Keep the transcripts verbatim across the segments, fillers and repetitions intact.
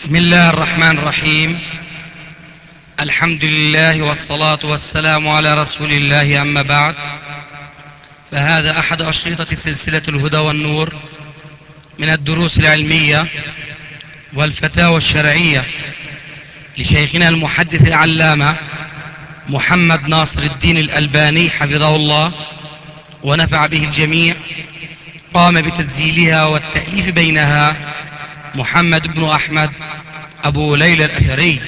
بسم الله الرحمن الرحيم. الحمد لله والصلاة والسلام على رسول الله، أما بعد، فهذا أحد أشرطة سلسلة الهدى والنور من الدروس العلمية والفتاوى الشرعية لشيخنا المحدث العلامة محمد ناصر الدين الألباني حفظه الله ونفع به الجميع. قام بتسجيلها والتأليف بينها محمد بن أحمد أبو ليلى الأثري.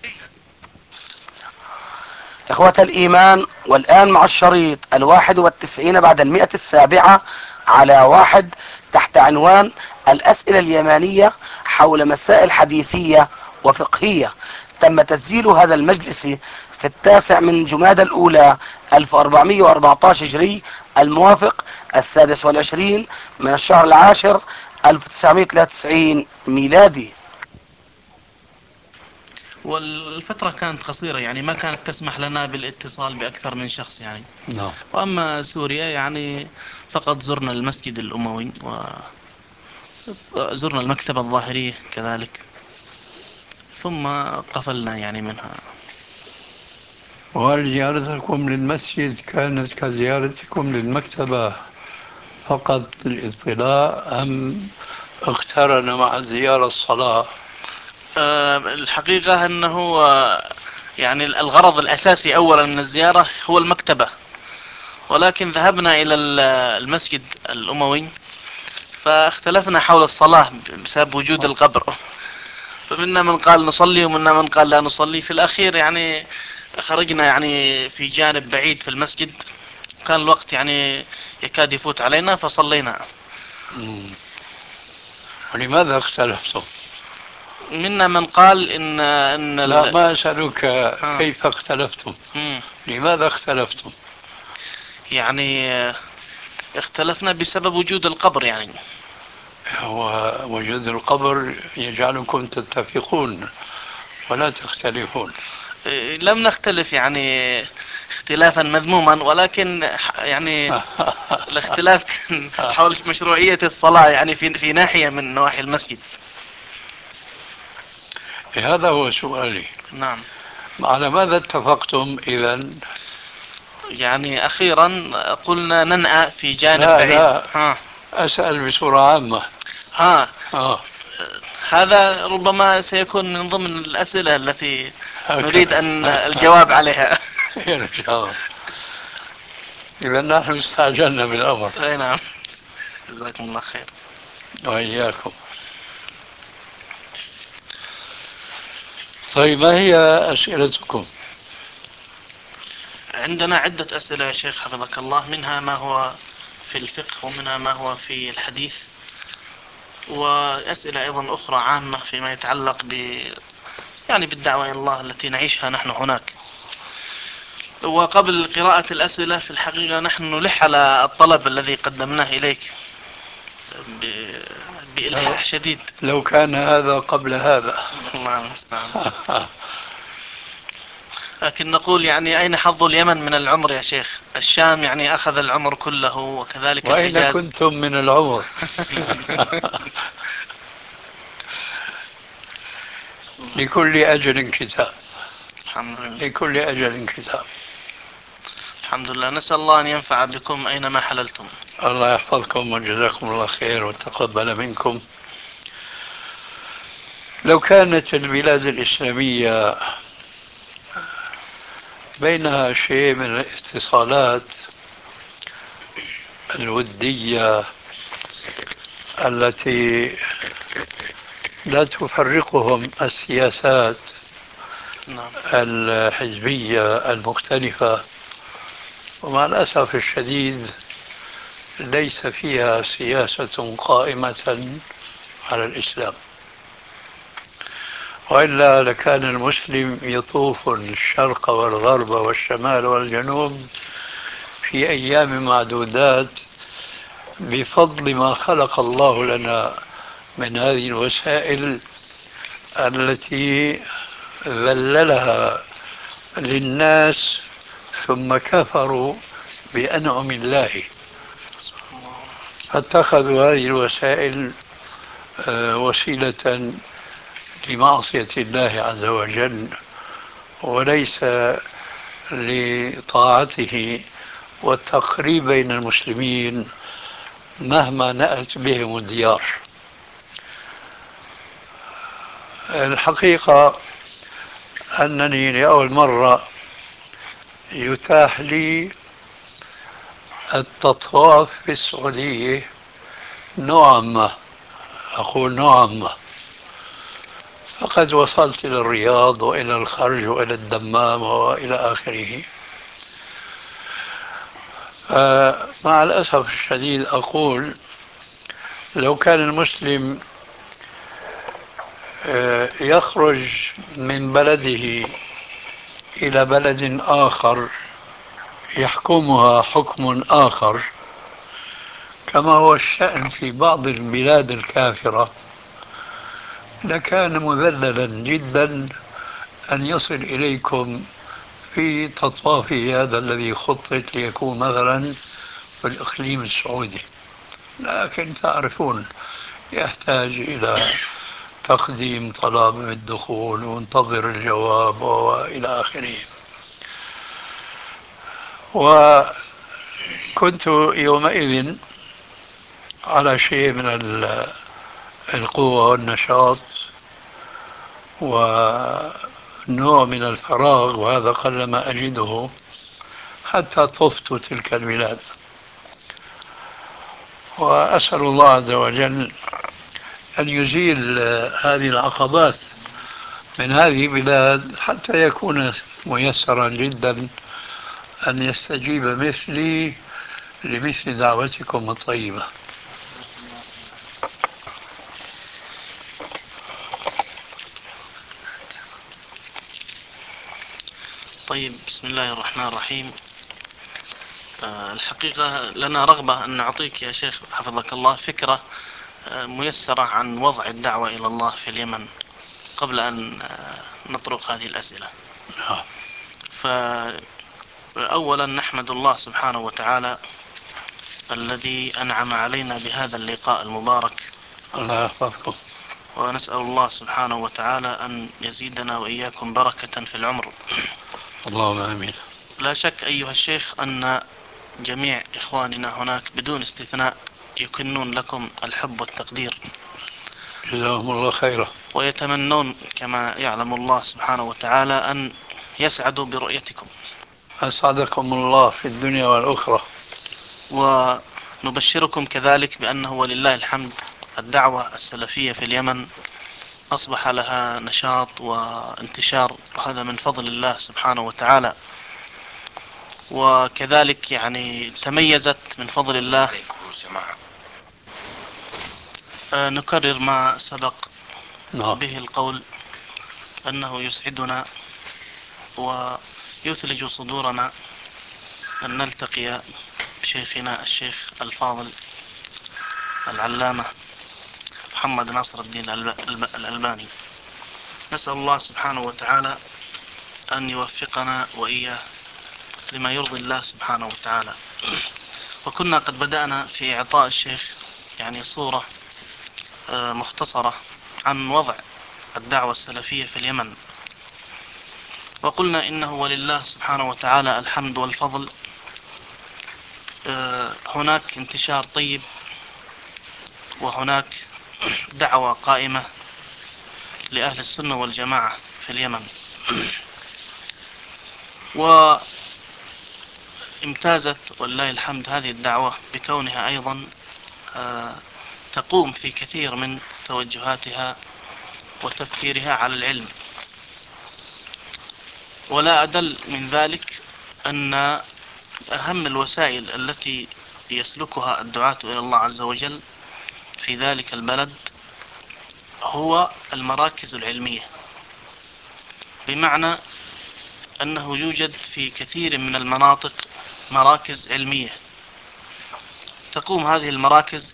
إخوة الإيمان، والآن مع الشريط الواحد والتسعين بعد المئة السابعة على واحد تحت عنوان الأسئلة اليمانية حول مسائل حديثية وفقهية. تم تسجيل هذا المجلس في التاسع من جمادى الأولى ألف وأربعمئة وأربعة عشر هجري، الموافق السادس والعشرين من الشهر العاشر ألف وتسعمئة وثلاثة وتسعين ميلادي. والفترة كانت قصيرة، يعني ما كانت تسمح لنا بالاتصال بأكثر من شخص يعني. نعم. وأما سوريا يعني فقط زرنا المسجد الأموي وزرنا المكتبة الظاهرية كذلك، ثم قفلنا يعني منها. وهل زيارتكم للمسجد كانت كزيارتكم للمكتبة فقط للاطلاع، أم اقترن مع الزيارة الصلاة؟ أه الحقيقة أنه آه، يعني الغرض الأساسي أولا من الزيارة هو المكتبة، ولكن ذهبنا إلى المسجد الأموي فاختلفنا حول الصلاة بسبب وجود القبر، فمنا من قال نصلي ومنا من قال لا نصلي. في الأخير يعني خرجنا يعني في جانب بعيد في المسجد، كان الوقت يعني يكاد يفوت علينا فصلينا. مم. ولماذا اختلفتم؟ منا من قال إن إن لا، ال... ما أسألك آه. كيف اختلفتم، مم. لماذا اختلفتم؟ يعني آه، اختلفنا بسبب وجود القبر يعني. ووجود القبر يجعلكم تتفقون ولا تختلفون. آه، لم نختلف يعني اختلافا مذموما، ولكن يعني الاختلاف كان حول مشروعية الصلاة يعني في في ناحية من نواحي المسجد. هذا هو سؤالي. نعم. على ماذا اتفقتم إذا؟ يعني أخيرا قلنا ننأى في جانب لا بعيد. لا، ها أسأل بصورة عامة. ها آه. هذا ربما سيكون من ضمن الأسئلة التي نريد هكذا. أن الجواب عليها. خير إن شاء الله. إذا نحن استعجلنا بالأمر. أي نعم. جزاكم الله خير. وإياكم. طيب، ما هي أسئلتكم؟ عندنا عدة أسئلة يا شيخ حفظك الله، منها ما هو في الفقه ومنها ما هو في الحديث، وأسئلة أيضا أخرى عامة فيما يتعلق ب يعني بالدعوة إلى الله التي نعيشها نحن هناك. وقبل قراءة الأسئلة في الحقيقة نحن نلح على الطلب الذي قدمناه إليك ب- لو, بإلحاح شديد. لو كان هذا قبل هذا. الله المستعان. لكن نقول يعني أين حظ اليمن من العمر يا شيخ؟ الشام يعني أخذ العمر كله وكذلك وأين الحجاز. كنتم من العمر؟ لكل أجل كتاب. الحمد لله. لكل أجل كتاب. الحمد لله، نسأل الله أن ينفع بكم أينما حللتم. الله يحفظكم وجزاكم الله خير وتقبل منكم. لو كانت البلاد الإسلامية بينها شيء من الاتصالات الودية التي لا تفرقهم السياسات نعم. الحزبية المختلفة، ومع الأسف الشديد ليس فيها سياسة قائمة على الإسلام، وإلا لكان المسلم يطوف الشرق والغرب والشمال والجنوب في أيام معدودات بفضل ما خلق الله لنا من هذه الوسائل التي ذللها للناس ثم كفروا بأنعم الله، سبحان الله. فاتخذوا هذه الوسائل آه، وسيلة لمعصية الله عز وجل، وليس لطاعته والتقريب بين المسلمين مهما نأت بهم الديار. الحقيقة أنني لأول مرة يتاح لي التطواف في السعودية نوعا ما، أقول نوعا ما، فقد وصلت إلى الرياض وإلى الخرج وإلى الدمام وإلى آخره. فمع الأسف الشديد أقول لو كان المسلم يخرج من بلده إلى بلد آخر يحكمها حكم آخر كما هو الشأن في بعض البلاد الكافرة، لكان مذللا جدا أن يصل إليكم في تطوافه هذا الذي خطط ليكون مثلا في الإقليم السعودي. لكن تعرفون يحتاج إلى تقديم طلب بالدخول وانتظر الجواب وإلى آخره. وكنت يومئذ على شيء من القوة والنشاط ونوع من الفراغ، وهذا قلما أجده حتى طفت تلك البلاد. وأسأل الله عز وجل أن يزيل هذه العقبات من هذه البلاد حتى يكون ميسرا جدا أن يستجيب مثلي لمثل دعوتكم الطيبة. طيب، بسم الله الرحمن الرحيم. أه الحقيقة لنا رغبة أن نعطيك يا شيخ حفظك الله فكرة أه ميسرة عن وضع الدعوة إلى الله في اليمن قبل أن أه نطرق هذه الأسئلة. فأولا نحمد الله سبحانه وتعالى الذي أنعم علينا بهذا اللقاء المبارك، الله يحفظكم، ونسأل الله سبحانه وتعالى أن يزيدنا وإياكم بركة في العمر. اللهم آمين. لا شك أيها الشيخ أن جميع إخواننا هناك بدون استثناء يكنون لكم الحب والتقدير، جزاهم الله خيرا، ويتمنون كما يعلم الله سبحانه وتعالى أن يسعدوا برؤيتكم. أسعدكم الله في الدنيا والأخرى. ونبشركم كذلك بأنه ولله الحمد الدعوة السلفية في اليمن أصبح لها نشاط وانتشار، وهذا من فضل الله سبحانه وتعالى. وكذلك يعني تميزت من فضل الله. آه نكرر ما سبق به القول أنه يسعدنا ويثلج صدورنا أن نلتقي بشيخنا الشيخ الفاضل العلامة محمد ناصر الدين الألباني. نسأل الله سبحانه وتعالى أن يوفقنا وإياه لما يرضي الله سبحانه وتعالى. وكنا قد بدأنا في إعطاء الشيخ يعني صورة مختصرة عن وضع الدعوة السلفية في اليمن، وقلنا إنه ولله سبحانه وتعالى الحمد والفضل. هناك انتشار طيب، وهناك دعوة قائمة لأهل السنة والجماعة في اليمن. وامتازت ولله الحمد هذه الدعوة بكونها أيضا تقوم في كثير من توجهاتها وتفكيرها على العلم. ولا أدل من ذلك أن أهم الوسائل التي يسلكها الدعاة إلى الله عز وجل في ذلك البلد هو المراكز العلمية، بمعنى أنه يوجد في كثير من المناطق مراكز علمية. تقوم هذه المراكز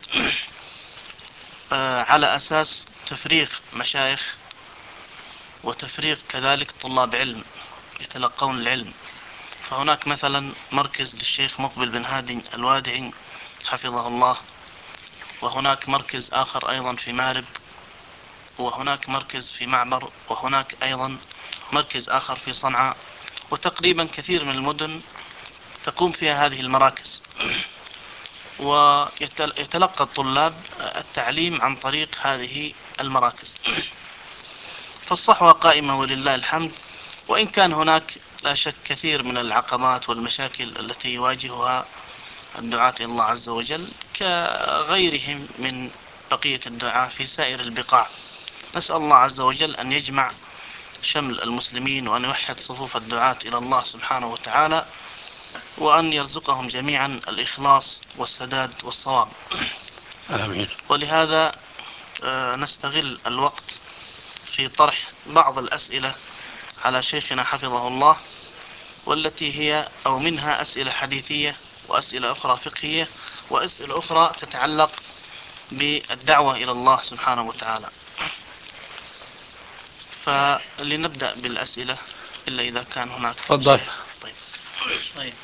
على أساس تفريغ مشايخ وتفريغ كذلك طلاب علم يتلقون العلم. فهناك مثلا مركز للشيخ مقبل بن هادي الوادعي حفظه الله، وهناك مركز آخر أيضا في مارب، وهناك مركز في معبر، وهناك أيضا مركز آخر في صنعاء، وتقريبا كثير من المدن تقوم فيها هذه المراكز. ويتلقى الطلاب التعليم عن طريق هذه المراكز. فالصحوة قائمة ولله الحمد، وإن كان هناك لا شك كثير من العقبات والمشاكل التي يواجهها الدعاة إلى الله عز وجل كغيرهم من بقية الدعاة في سائر البقاع. نسأل الله عز وجل أن يجمع شمل المسلمين، وأن يوحد صفوف الدعاة إلى الله سبحانه وتعالى، وأن يرزقهم جميعا الإخلاص والسداد والصواب. آمين. ولهذا نستغل الوقت في طرح بعض الأسئلة على شيخنا حفظه الله، والتي هي أو منها أسئلة حديثية، وأسئلة أخرى فقهية، وأسئلة أخرى تتعلق بالدعوة إلى الله سبحانه وتعالى. فلنبدأ بالأسئلة إلا إذا كان هناك تفضل. شيء. طيب. طيب.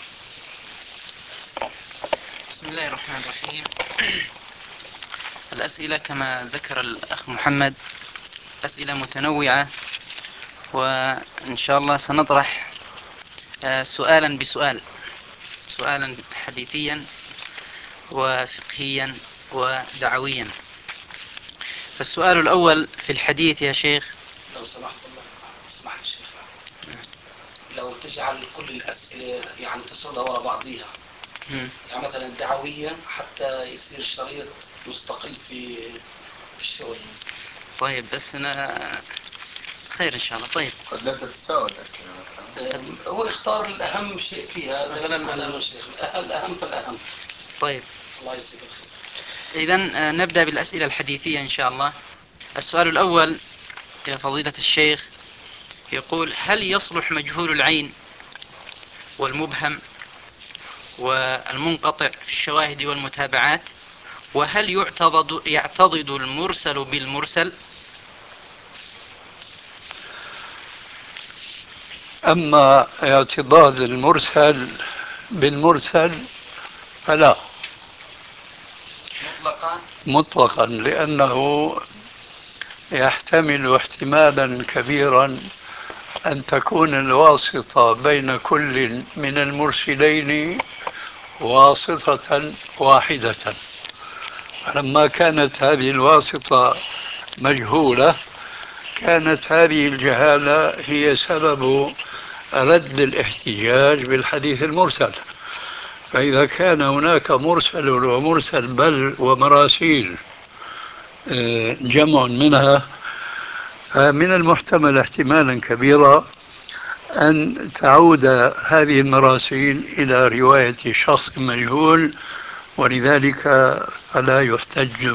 بسم الله الرحمن الرحيم. الأسئلة كما ذكر الأخ محمد أسئلة متنوعة، وإن شاء الله سنطرح سؤالا بسؤال، سؤالا حديثيا وفقهيا ودعويا. فالسؤال الأول في الحديث يا شيخ، لو سمحت الله اسمح لي شيخ، لو تجعل كل الأسئلة يعني تسردها وراء بعضيها، يعني مثلا دعويا حتى يصير الشريط مستقل في الشغل. طيب بس أنا خير إن شاء الله. طيب قد لا تتساوى الأسئلة. هو يختار الأهم شيء فيها مثلا مثلا الشيخ الأهم فالأهم. طيب الله يجزيك الخير. إذن نبدأ بالأسئلة الحديثية إن شاء الله. السؤال الأول يا فضيلة الشيخ يقول: هل يصلح مجهول العين والمبهم والمنقطع في الشواهد والمتابعات؟ وهل يعتضد, يعتضد المرسل بالمرسل؟ أما اعتضاد المرسل بالمرسل فلا مطلقا مطلقا، لأنه يحتمل احتمالا كبيرا أن تكون الواسطة بين كل من المرسلين واسطة واحدة. فلما كانت هذه الواسطة مجهولة كانت هذه الجهالة هي سبب رد الاحتجاج بالحديث المرسل. فإذا كان هناك مرسل ومرسل بل ومراسيل جمع منها، فمن المحتمل احتمالا كبيرا أن تعود هذه المراسيل إلى رواية شخص مجهول، ولذلك فلا يحتج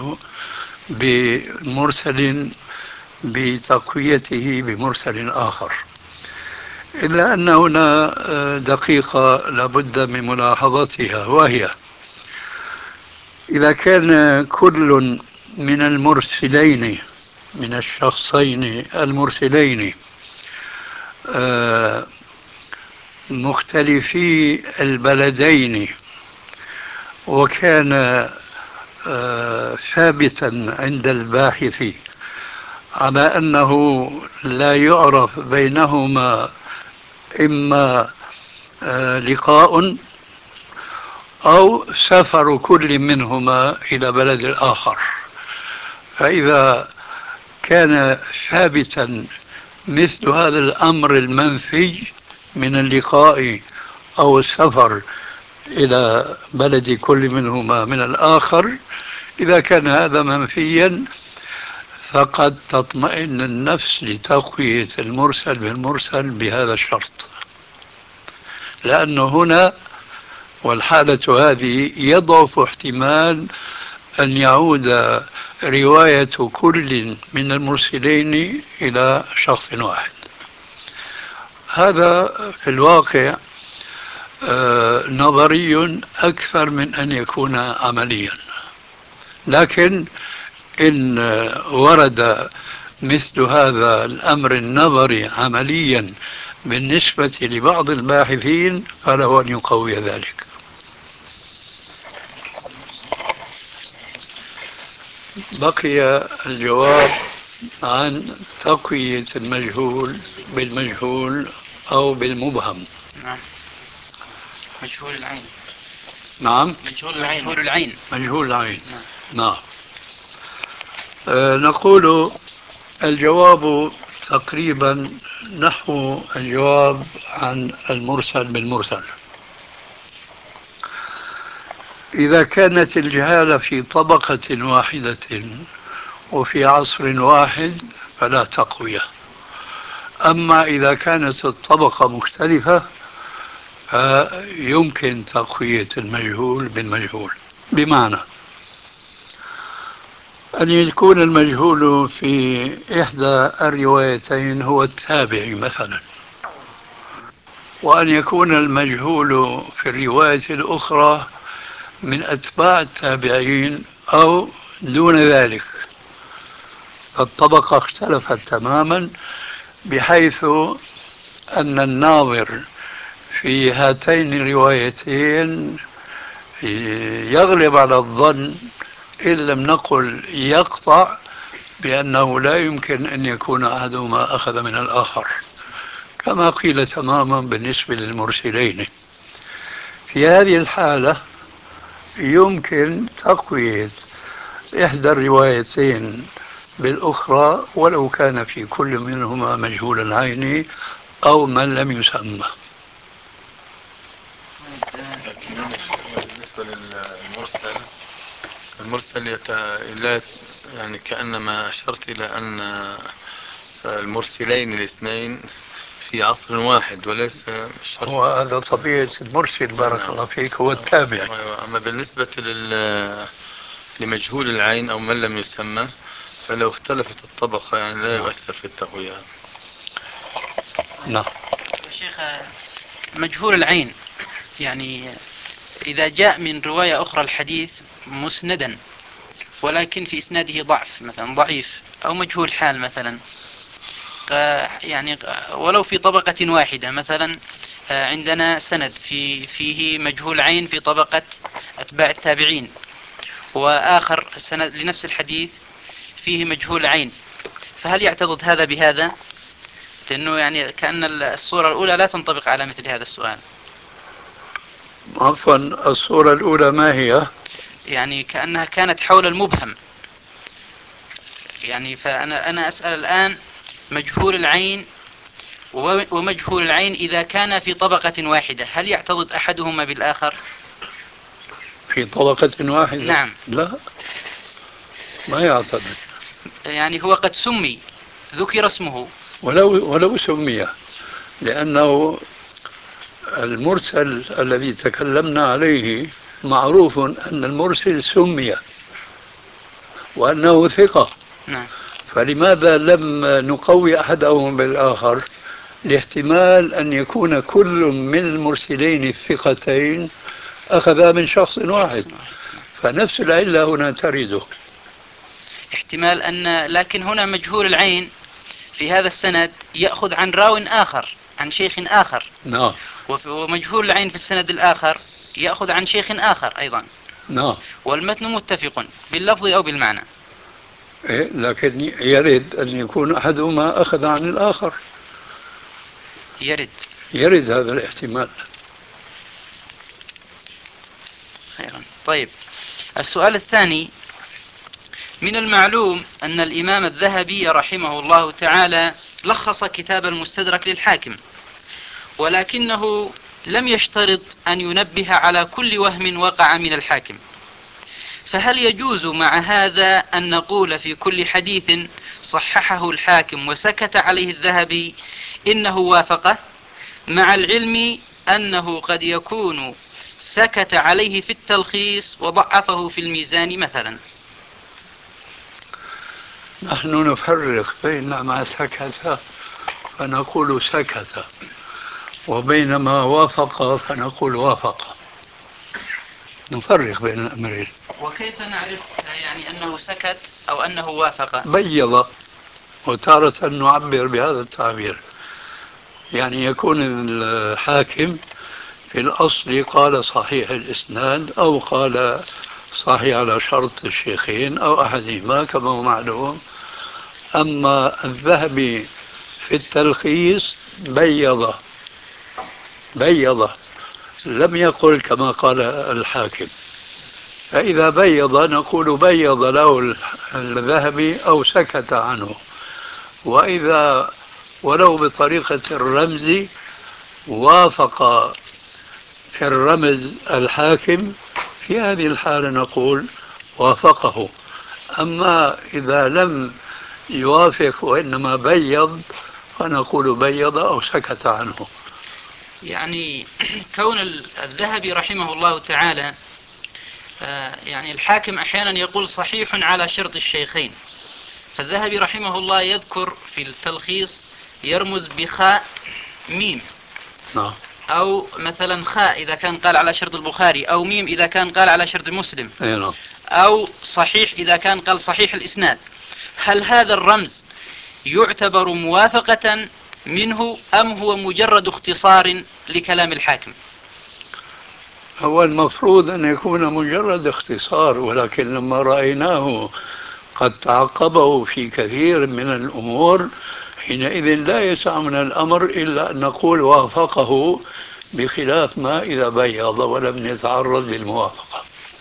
بمرسل بتقويته بمرسل آخر. إلا أن هنا دقيقة لابد من ملاحظتها، وهي إذا كان كل من المرسلين من الشخصين المرسلين مختلفي البلدين، وكان ثابتا عند الباحث على أنه لا يعرف بينهما إما لقاء أو سفر كل منهما إلى بلد الآخر، فإذا كان ثابتا مثل هذا الأمر المنفي من اللقاء أو السفر إلى بلد كل منهما من الآخر، إذا كان هذا منفيا فقد تطمئن النفس لتقوية المرسل بالمرسل بهذا الشرط، لأنه هنا والحالة هذه يضعف احتمال أن يعود رواية كل من المرسلين إلى شخص واحد. هذا في الواقع نظري أكثر من أن يكون عمليا، لكن إن ورد مثل هذا الأمر النظري عمليا بالنسبة لبعض الباحثين فله أن يقوي ذلك. بقي الجواب عن تقوية المجهول بالمجهول أو بالمبهم. نعم. مجهول العين. نعم. مجهول العين. مجهول العين. مجهول العين. نعم. نعم. أه نقول الجواب تقريبا نحو الجواب عن المرسل بالمرسل. إذا كانت الجهالة في طبقة واحدة وفي عصر واحد فلا تقوية. أما إذا كانت الطبقة مختلفة فيمكن تقوية المجهول بالمجهول، بمعنى أن يكون المجهول في إحدى الروايتين هو التابعي مثلا، وأن يكون المجهول في الرواية الأخرى من أتباع التابعين أو دون ذلك. الطبقة اختلفت تماما بحيث أن الناظر في هاتين الروايتين يغلب على الظن، إن لم نقل يقطع، بأنه لا يمكن أن يكون أحدهما أخذ من الآخر، كما قيل تماما بالنسبة للمرسلين. في هذه الحالة يمكن تقوية إحدى الروايتين بالأخرى ولو كان في كل منهما مجهول العين أو من لم يسمى. لكن بالنسبة للمرسل، المرسل يت... لا يعني كأنما أشرت إلى أن المرسلين الاثنين في عصر واحد وليس الشرط. وهذا طبيعة المرسل بارك نعم. الله فيك، هو التابع. أيوة. أما بالنسبة لل... لمجهول العين أو من لم يسمى فلو اختلفت الطبقة يعني لا يؤثر في التقوية. نعم. شيخ، مجهول العين يعني إذا جاء من رواية أخرى الحديث مسندا ولكن في إسناده ضعف، مثلا ضعيف أو مجهول حال مثلا، يعني ولو في طبقة واحدة، مثلا عندنا سند في فيه مجهول عين في طبقة أتباع التابعين، وآخر سند لنفس الحديث فيه مجهول عين، فهل يعتضد هذا بهذا؟ لأنه يعني كأن الصورة الأولى لا تنطبق على مثل هذا السؤال. عفوا، الصورة الأولى ما هي؟ يعني كأنها كانت حول المبهم، يعني فأنا أنا أسأل الآن مجهول العين ومجهول العين إذا كان في طبقة واحدة هل يعتضد أحدهما بالآخر؟ في طبقة واحدة؟ نعم. لا، ما يعتضد. يعني هو قد سمي، ذكر اسمه ولو ولو سمي، لأنه المرسل الذي تكلمنا عليه معروف أن المرسل سمي وأنه ثقة. نعم. فلماذا لم نقوي أحدهم بالآخر؟ لاحتمال أن يكون كل من المرسلين الثقتين أخذا من شخص واحد، فنفس العلة هنا ترد. احتمال أن، لكن هنا مجهول العين في هذا السند يأخذ عن راو آخر عن شيخ آخر. نعم. ومجهول العين في السند الآخر يأخذ عن شيخ آخر أيضا. نعم. والمتن متفق باللفظ أو بالمعنى. إيه، لكن يرد أن يكون أحدهما أخذ عن الآخر. يرد. يرد هذا الاحتمال. خيرا. طيب، السؤال الثاني: من المعلوم أن الإمام الذهبي رحمه الله تعالى لخص كتاب المستدرك للحاكم، ولكنه لم يشترط أن ينبه على كل وهم وقع من الحاكم، فهل يجوز مع هذا أن نقول في كل حديث صححه الحاكم وسكت عليه الذهبي إنه وافقه، مع العلم أنه قد يكون سكت عليه في التلخيص وضعفه في الميزان مثلا؟ نحن نفرق بين ما سكت فنقول سكت، وبين ما وافق فنقول وافق. نفرق بين الأمرين. وكيف نعرف يعني أنه سكت أو أنه وافق؟ بيض، وتارة نعبر بهذا التعبير، يعني يكون الحاكم في الأصل قال صحيح الإسناد أو قال صحيح على شرط الشيخين أو أحدهما كما هو معلوم، أما الذهبي في التلخيص بيض بيض لم يقل كما قال الحاكم. فإذا بيض نقول بيض له الذهبي أو سكت عنه. وإذا ولو بطريقة الرمز وافق في الرمز الحاكم، في هذه الحالة نقول وافقه. أما إذا لم يوافق وإنما بيض فنقول بيض أو سكت عنه. يعني كون الذهبي رحمه الله تعالى يعني الحاكم أحيانا يقول صحيح على شرط الشيخين، فالذهبي رحمه الله يذكر في التلخيص يرمز بخاء ميم، نعم. أو مثلا خاء إذا كان قال على شرط البخاري، أو ميم إذا كان قال على شرط مسلم، نعم. أو صحيح إذا كان قال صحيح الإسناد. هل هذا الرمز يعتبر موافقة منه أم هو مجرد اختصار لكلام الحاكم؟ هو المفروض أن يكون مجرد اختصار، ولكن لما رأيناه قد تعقبه في كثير من الأمور حينئذ لا يسع من الأمر إلا أن نقول وافقه، بخلاف ما إذا بيض ولم يتعرض للموافقة.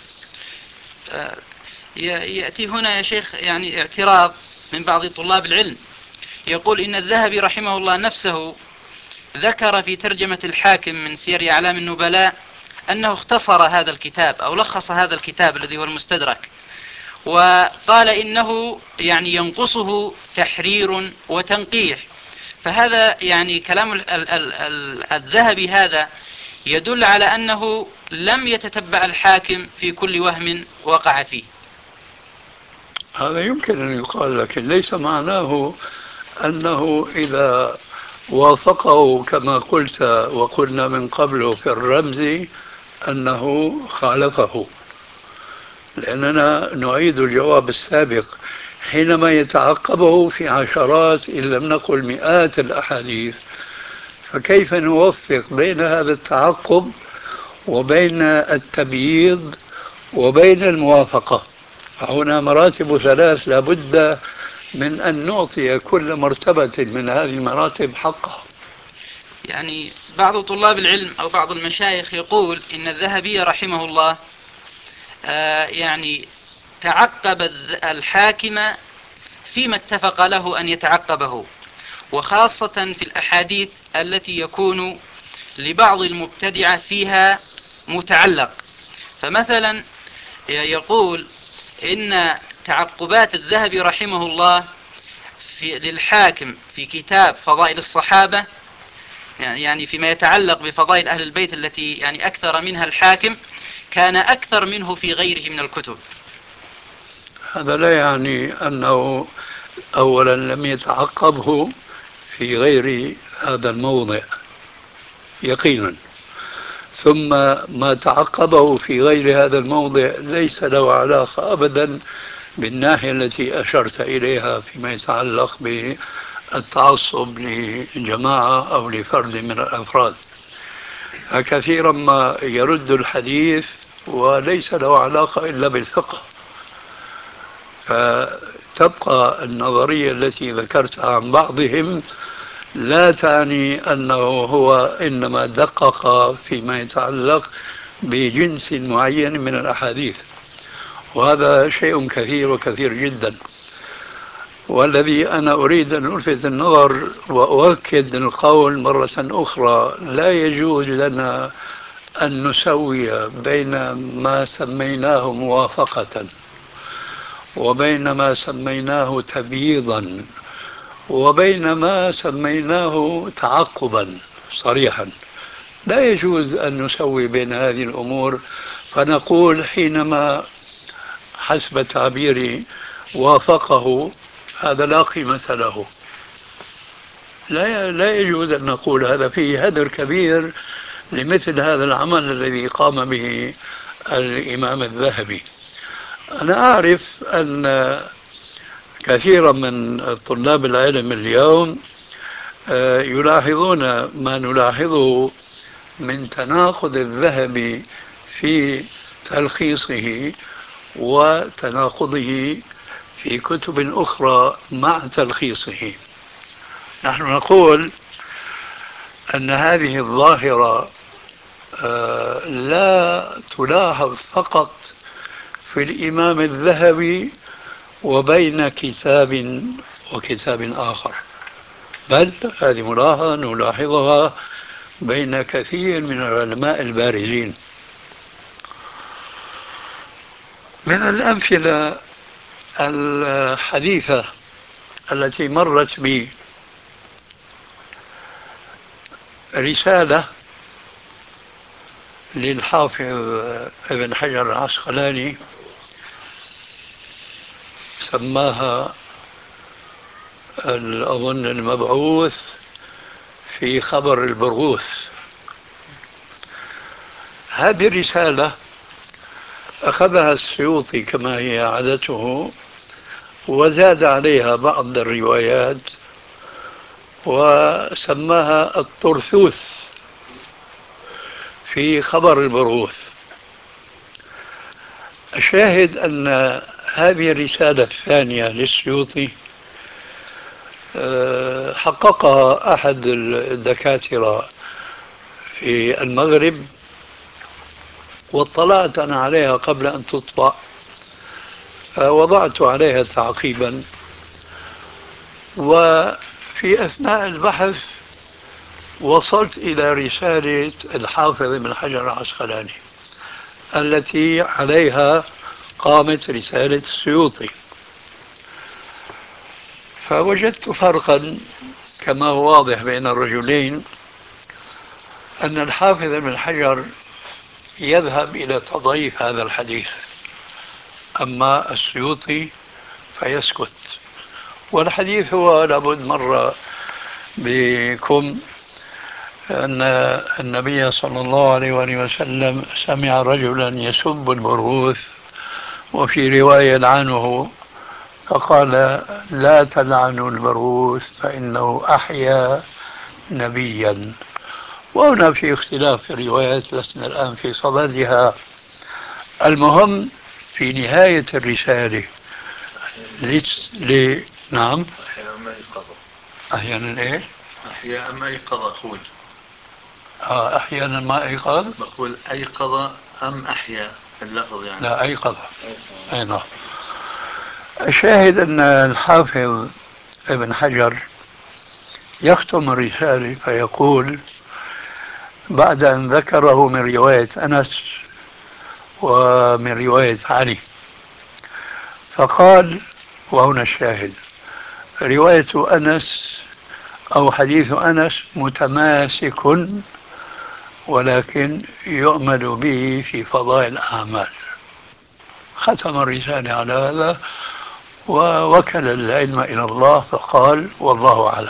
يأتي هنا يا شيخ يعني اعتراض من بعض طلاب العلم، يقول إن الذهبي رحمه الله نفسه ذكر في ترجمة الحاكم من سير أعلام النبلاء أنه اختصر هذا الكتاب أو لخص هذا الكتاب الذي هو المستدرك، وقال إنه يعني ينقصه تحرير وتنقيح. فهذا يعني كلام ال ال ال الذهبي هذا يدل على أنه لم يتتبع الحاكم في كل وهم وقع فيه. هذا يمكن أن يقال، لكن ليس معناه أنه إذا وافقه كما قلت وقلنا من قبل في الرمز أنه خالفه، لأننا نعيد الجواب السابق. حينما يتعقبه في عشرات إن لم نقل مئات الأحاديث، فكيف نوفق بين هذا التعقب وبين التبييض وبين الموافقة؟ هنا مراتب ثلاث لابد من أن نعطي كل مرتبة من هذه المراتب حقها. يعني بعض طلاب العلم أو بعض المشايخ يقول إن الذهبي رحمه الله آه يعني تعقب الحاكم فيما اتفق له أن يتعقبه، وخاصة في الأحاديث التي يكون لبعض المبتدعة فيها متعلق. فمثلا يقول إن تعقبات الذهبي رحمه الله في للحاكم في كتاب فضائل الصحابة، يعني فيما يتعلق بفضائل أهل البيت التي يعني أكثر منها الحاكم، كان أكثر منه في غيره من الكتب. هذا لا يعني أنه أولا لم يتعقبه في غير هذا الموضع يقينا، ثم ما تعقبه في غير هذا الموضع ليس له علاقة أبدا بالناحية التي أشرت إليها فيما يتعلق بالتعصب لجماعة أو لفرد من الأفراد. فكثيرا ما يرد الحديث وليس له علاقة إلا بالفقه. فتبقى النظرية التي ذكرتها عن بعضهم لا تعني أنه هو إنما دقق فيما يتعلق بجنس معين من الأحاديث، وهذا شيء كثير وكثير جدا. والذي أنا أريد أن ألفت النظر وأؤكد القول مرة أخرى، لا يجوز لنا أن نسوي بين ما سميناه موافقة وبين ما سميناه تبييضا وبين ما سميناه تعقبا صريحا. لا يجوز أن نسوي بين هذه الأمور، فنقول حينما حسب تعبيري وافقه هذا لا قيمة له. لا لا يجوز أن نقول هذا، فيه هدر كبير لمثل هذا العمل الذي قام به الإمام الذهبي. أنا أعرف أن كثيرا من طلاب العلم اليوم يلاحظون ما نلاحظه من تناقض الذهبي في تلخيصه وتناقضه في كتب أخرى مع تلخيصه. نحن نقول أن هذه الظاهرة آه، لا تلاحظ فقط في الإمام الذهبي وبين كتاب وكتاب آخر، بل هذه ملاحظة نلاحظها بين كثير من العلماء البارزين. من الأمثلة الحديثة التي مرت بي رسالة للحافظ ابن حجر العسقلاني سماها أظن المبعوث في خبر البرغوث. هذه الرسالة أخذها السيوطي كما هي عادته وزاد عليها بعض الروايات وسماها الطرثوث في خبر البرغوث. الشاهد أن هذه الرسالة الثانية للسيوطي حققها أحد الدكاترة في المغرب، واطلعت أنا عليها قبل أن تطبع، وضعت عليها تعقيبا، وفي أثناء البحث وصلت إلى رسالة الحافظ ابن حجر العسقلاني التي عليها قامت رسالة السيوطي، فوجدت فرقا كما هو واضح بين الرجلين، أن الحافظ ابن حجر يذهب إلى تضعيف هذا الحديث، أما السيوطي فيسكت. والحديث هو لابد مرة بكم أن النبي صلى الله عليه وآله وسلم سمع رجلا يسب البرغوث، وفي رواية لعنه فقال: لا تلعنوا البرغوث فإنه أحيا نبيا. وهنا في اختلاف في الروايات لسنا الآن في صددها. المهم في نهاية الرسالة لس... ل... نعم أحياء ما يقظة. أحيانا إيه؟ أحياء ما يقظة أقول. آه أحيانا ما أيقظ. بقول أيقظة أم أحيا اللفظ يعني. لا أيقظ. أي نعم. الشاهد أن الحافظ ابن حجر يختم الرسالة فيقول بعد أن ذكره من رواية أنس ومن رواية علي، فقال، وهنا الشاهد: رواية أنس أو حديث أنس متماسك ولكن يؤمل به في فضائل الأعمال. ختم الرسالة على هذا ووكل العلم إلى الله فقال: والله أعلم.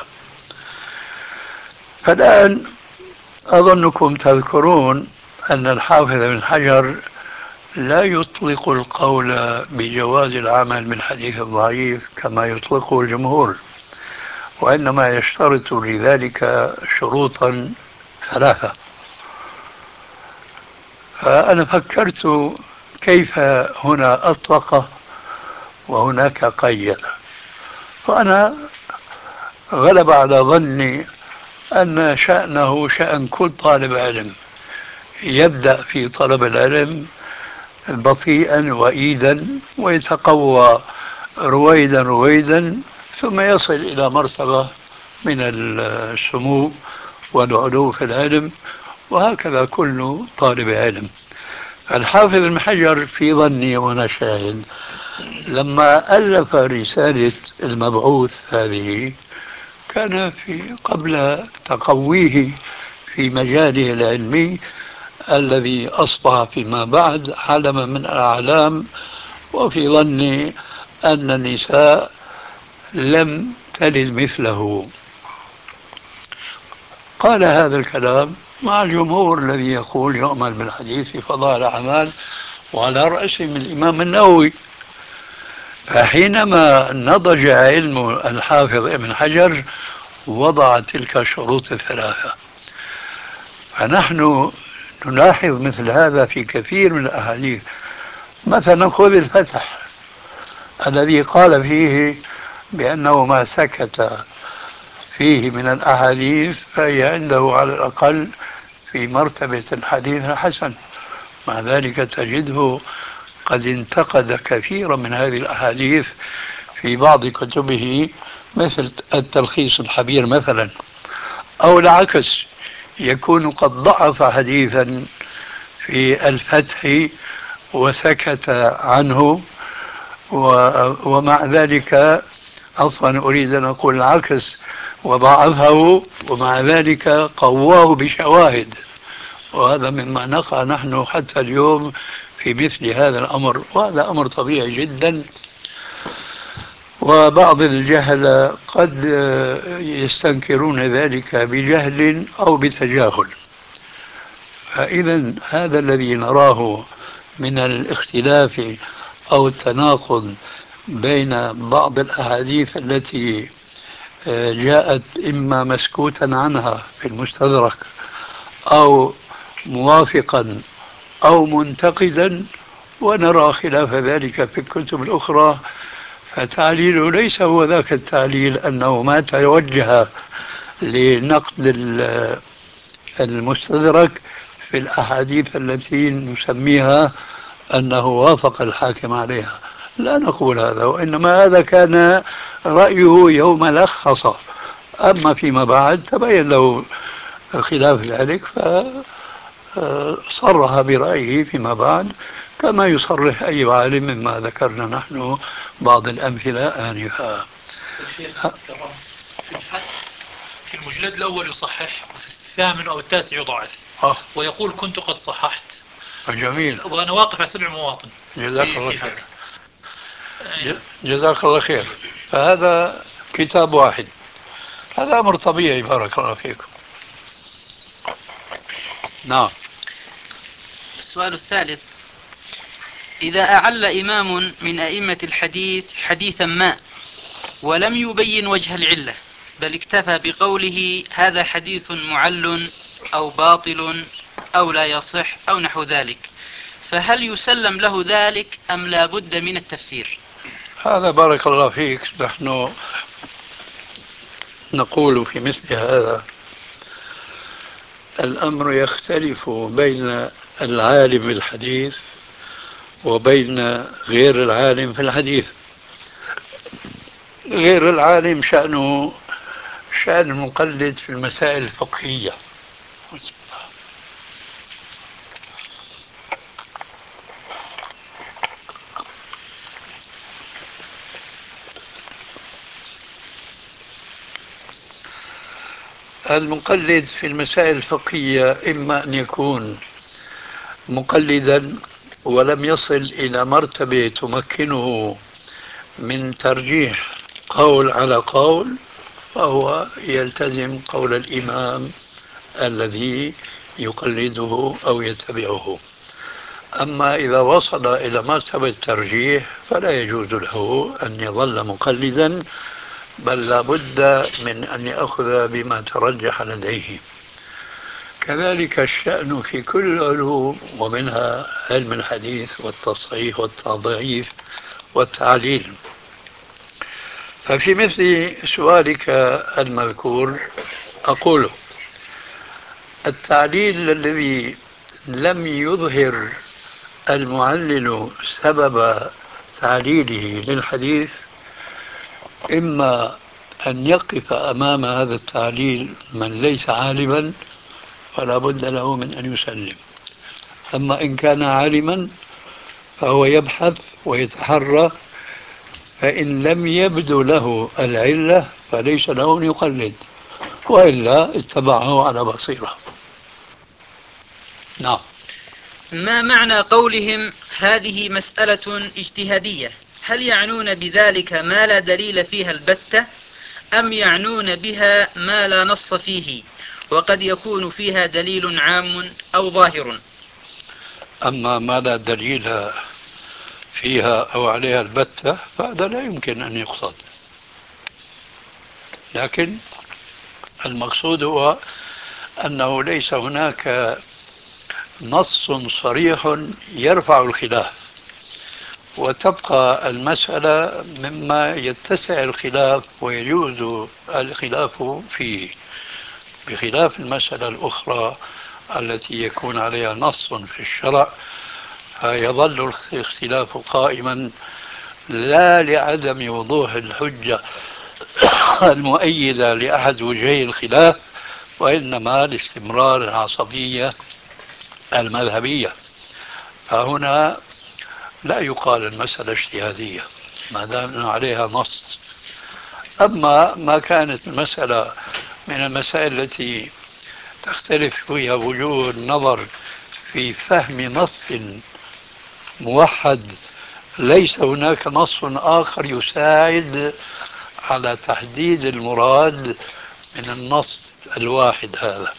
فالآن أظنكم تذكرون أن الحافظ بن حجر لا يطلق القول بجواز العمل بالحديث الضعيف كما يطلقه الجمهور، وإنما يشترط لذلك شروطا ثلاثة. فأنا فكرت كيف هنا أطلق وهناك قيد، فأنا غلب على ظني أن شأنه شأن كل طالب علم، يبدأ في طلب العلم بطيئا وإيدا ويتقوى رويدا رويدا ثم يصل إلى مرتبة من السمو والعلو في العلم، وهكذا كل طالب علم. الحافظ ابن حجر في ظني وأنا شاهد لما ألف رسالة المبعوث هذه كان في قبل تقويه في مجاله العلمي الذي أصبح فيما بعد علما من الأعلام، وفي ظني أن النساء لم تلد مثله. قال هذا الكلام مع الجمهور الذي يقول يؤمل بالحديث في فضائل الأعمال، وعلى رأسهم الإمام النووي. فحينما نضج علم الحافظ ابن حجر وضع تلك الشروط الثلاثة. فنحن نلاحظ مثل هذا في كثير من الأحاديث. مثلا خذ الفتح، الذي قال فيه بأنه ما سكت فيه من الأحاديث فهي عنده على الأقل في مرتبة الحديث الحسن. مع ذلك تجده قد انتقد كثيرا من هذه الأحاديث في بعض كتبه، مثل التلخيص الحبير مثلا، أو العكس، يكون قد ضعف حديثا في الفتح وسكت عنه، ومع ذلك، عفوا أريد أن أقول العكس، وضعفه ومع ذلك قواه بشواهد. وهذا مما نقع نحن حتى اليوم في مثل هذا الأمر، وهذا أمر طبيعي جدا. وبعض الجهل قد يستنكرون ذلك بجهل أو بتجاهل. فإذا هذا الذي نراه من الاختلاف أو التناقض بين بعض الأحاديث التي جاءت إما مسكوتا عنها في المستدرك أو موافقا أو منتقدا، ونرى خلاف ذلك في الكتب الأخرى، فتعليله ليس هو ذاك التعليل أنه ما توجه لنقد المستدرك في الأحاديث التي نسميها أنه وافق الحاكم عليها. لا نقول هذا، وإنما هذا كان رأيه يوم لخص. أما فيما بعد تبين له خلاف ذلك فصرح برأيه فيما بعد، كما يصرح أي عالم مما ذكرنا نحن بعض الأمثلة آنفا. الشيخ في الفتح في المجلد الأول يصحح، وفي الثامن أو التاسع يضعف، آه. ويقول كنت قد صححت. جميل، وأنا واقف على سبع مواطن. جزاك في الله في خير. هذا. جزاك الله خير. فهذا كتاب واحد، هذا أمر طبيعي. بارك الله فيكم. نعم. السؤال الثالث: إذا أعل إمام من أئمة الحديث حديثا ما ولم يبين وجه العلة، بل اكتفى بقوله هذا حديث معل أو باطل أو لا يصح أو نحو ذلك، فهل يسلم له ذلك أم لا بد من التفسير؟ هذا بارك الله فيك، نحن نقول في مثل هذا الأمر يختلف بين العالم بالحديث وبين غير العالم في الحديث. غير العالم شأنه شأن المقلد في المسائل الفقهية. المقلد في المسائل الفقهية إما أن يكون مقلدا ولم يصل إلى مرتبة تمكنه من ترجيح قول على قول، فهو يلتزم قول الإمام الذي يقلده أو يتبعه. أما إذا وصل إلى مرتبة الترجيح فلا يجوز له أن يظل مقلدا، بل لا بد من أن يأخذ بما ترجح لديه. كذلك الشأن في كل العلوم، ومنها علم الحديث والتصحيح والتضعيف والتعليل. ففي مثل سؤالك المذكور أقول: التعليل الذي لم يظهر المعلل سبب تعليله للحديث، إما أن يقف أمام هذا التعليل من ليس عالما فلا بد له من أن يسلم. أما إن كان عالما فهو يبحث ويتحرى، فإن لم يبدو له العلة فليس له أن يقلد، وإلا اتبعه على بصيرة. نعم. ما معنى قولهم هذه مسألة اجتهادية؟ هل يعنون بذلك ما لا دليل فيها البتة، أم يعنون بها ما لا نص فيه وقد يكون فيها دليل عام أو ظاهر؟ أما ما لا دليل فيها أو عليها البتة فهذا لا يمكن أن يقصد، لكن المقصود هو أنه ليس هناك نص صريح يرفع الخلاف، وتبقى المسألة مما يتسع الخلاف ويجوز الخلاف فيه، بخلاف المسألة الأخرى التي يكون عليها نص في الشرع، فيظل الاختلاف قائما لا لعدم وضوح الحجة المؤيدة لأحد وجهي الخلاف، وإنما لاستمرار العصبية المذهبية. فهنا لا يقال المسألة اجتهادية ما دام عليها نص. أما ما كانت المسألة من المسائل التي تختلف فيها وجوه النظر في فهم نص موحد، ليس هناك نص آخر يساعد على تحديد المراد من النص الواحد هذا.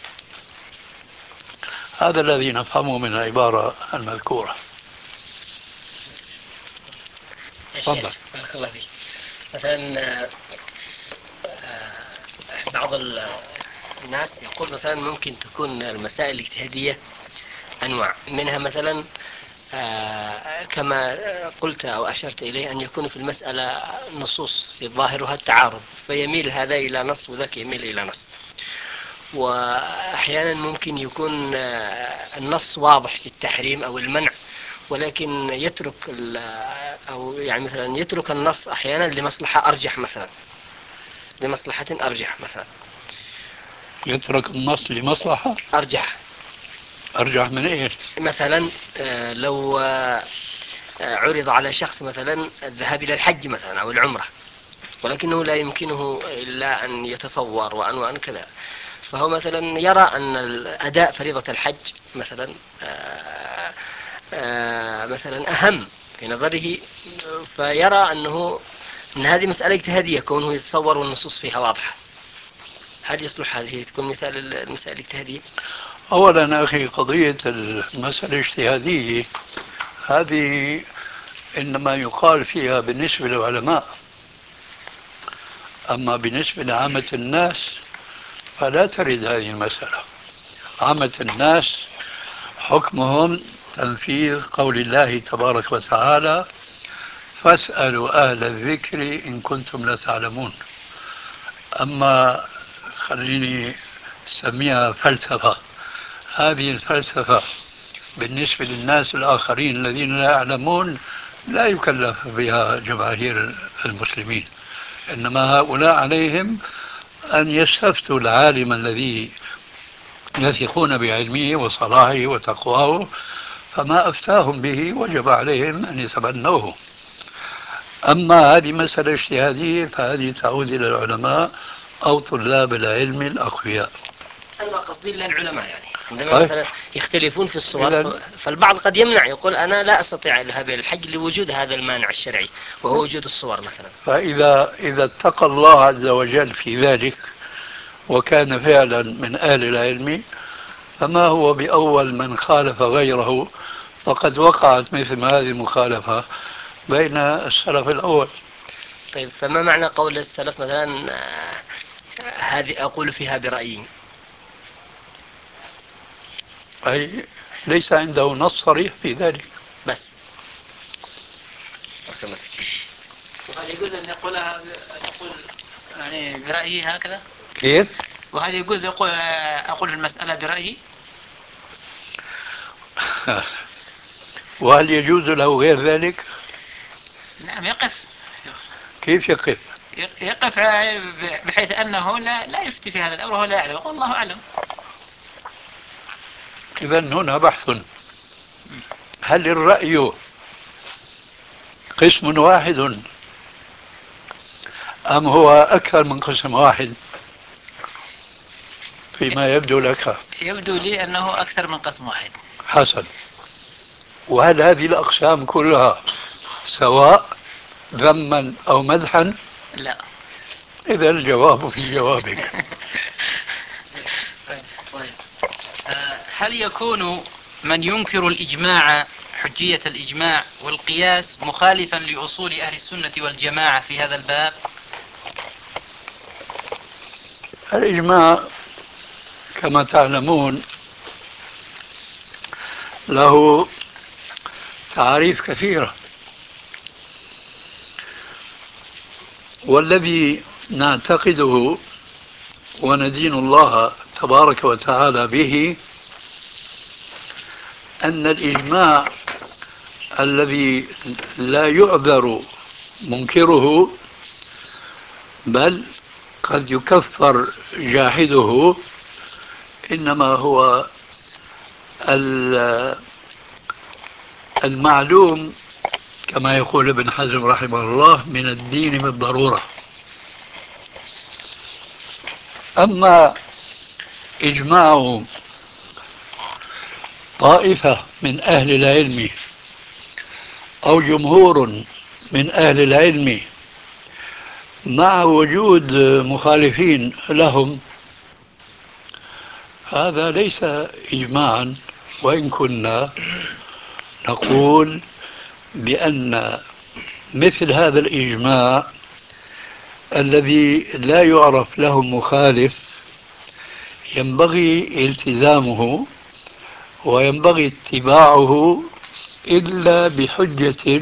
هذا الذي نفهمه من العبارة المذكورة. تفضل. بارك الله فيك. مثلا آه، بعض الناس يقول مثلا ممكن تكون المسائل الاجتهادية أنواع منها، مثلا آه، كما قلت أو أشرت إليه أن يكون في المسألة نصوص في ظاهرها التعارض، فيميل هذا إلى نص وذاك يميل إلى نص. وأحيانا ممكن يكون آه، النص واضح في التحريم أو المنع، ولكن يترك أو يعني مثلا يترك النص أحيانا لمصلحة أرجح، مثلا لمصلحة أرجح مثلا يترك النص لمصلحة أرجح. أرجح من إيش؟ مثلا آه، لو آه، عرض على شخص مثلا الذهاب إلى الحج مثلا أو العمرة، ولكنه لا يمكنه إلا أن يتصور وأن وأن كذا، فهو مثلا يرى أن أداء فريضة الحج مثلا آه، آه، مثلا أهم في نظره، فيرى أنه أن هذه مسألة اجتهادية كونه يتصور والنصوص فيها واضحة. هل يصلح هذه تكون مثال المسائل الاجتهادية؟ أولا أخي، قضية المسألة الاجتهادية هذه إنما يقال فيها بالنسبة للعلماء، أما بالنسبة لعامة الناس فلا ترد هذه المسألة. عامة الناس حكمهم تنفيذ قول الله تبارك وتعالى: فاسألوا أهل الذكر إن كنتم لا تعلمون. أما خليني أسميها فلسفة، هذه الفلسفة بالنسبة للناس الآخرين الذين لا يعلمون لا يكلف بها جماهير المسلمين، إنما هؤلاء عليهم أن يستفتوا العالم الذي يثقون بعلمه وصلاحه وتقواه، فما أفتاهم به وجب عليهم أن يتبنوه. أما هذه مسألة اجتهادية فهذه تعود إلى العلماء أو طلاب العلم الأقوياء. أنا قصدي للعلماء، يعني عندما طيب. مثلا يختلفون في الصور، إذن فالبعض قد يمنع، يقول أنا لا أستطيع الذهاب إلى الحج لوجود هذا المانع الشرعي وهو وجود الصور مثلا. فإذا إذا اتقى الله عز وجل في ذلك وكان فعلا من أهل العلم، فما هو بأول من خالف غيره، فقد وقعت مثل هذه المخالفة بين السلف الأول. طيب، فما معنى قول السلف مثلا آه، هذه أقول فيها برأيي؟ أي ليس عنده نص صريح في ذلك. بس وهل يجوز أن يقولها يقول يعني برأيي هكذا؟ كيف؟ وهل يجوز يقول أقول المسألة برأيي؟ وهل يجوز له غير ذلك؟ نعم، يقف كيف يقف؟ يقف بحيث أنه لا, لا يفتي في هذا الأمر وهو لا يعلم، والله أعلم. إذا هنا بحث: هل الرأي قسم واحد أم هو أكثر من قسم واحد فيما يبدو لك؟ يبدو لي أنه أكثر من قسم واحد. حسن. وهل هذه الأقسام كلها سواء ذما أو مدحا؟ لا. إذا الجواب في جوابك. هل يكون من ينكر الإجماع حجية الإجماع والقياس مخالفا لأصول أهل السنة والجماعة في هذا الباب؟ الإجماع كما تعلمون له تعاريف كثيرة، والذي نعتقده وندين الله تبارك وتعالى به أن الإجماع الذي لا يعذر منكره بل قد يكفر جاحده إنما هو المعلوم كما يقول ابن حزم رحمه الله من الدين بالضرورة. أما إجماع طائفة من أهل العلم أو جمهور من أهل العلم مع وجود مخالفين لهم، هذا ليس إجماعا، وإن كنا نقول بأن مثل هذا الإجماع الذي لا يعرف له مخالف ينبغي التزامه وينبغي اتباعه إلا بحجة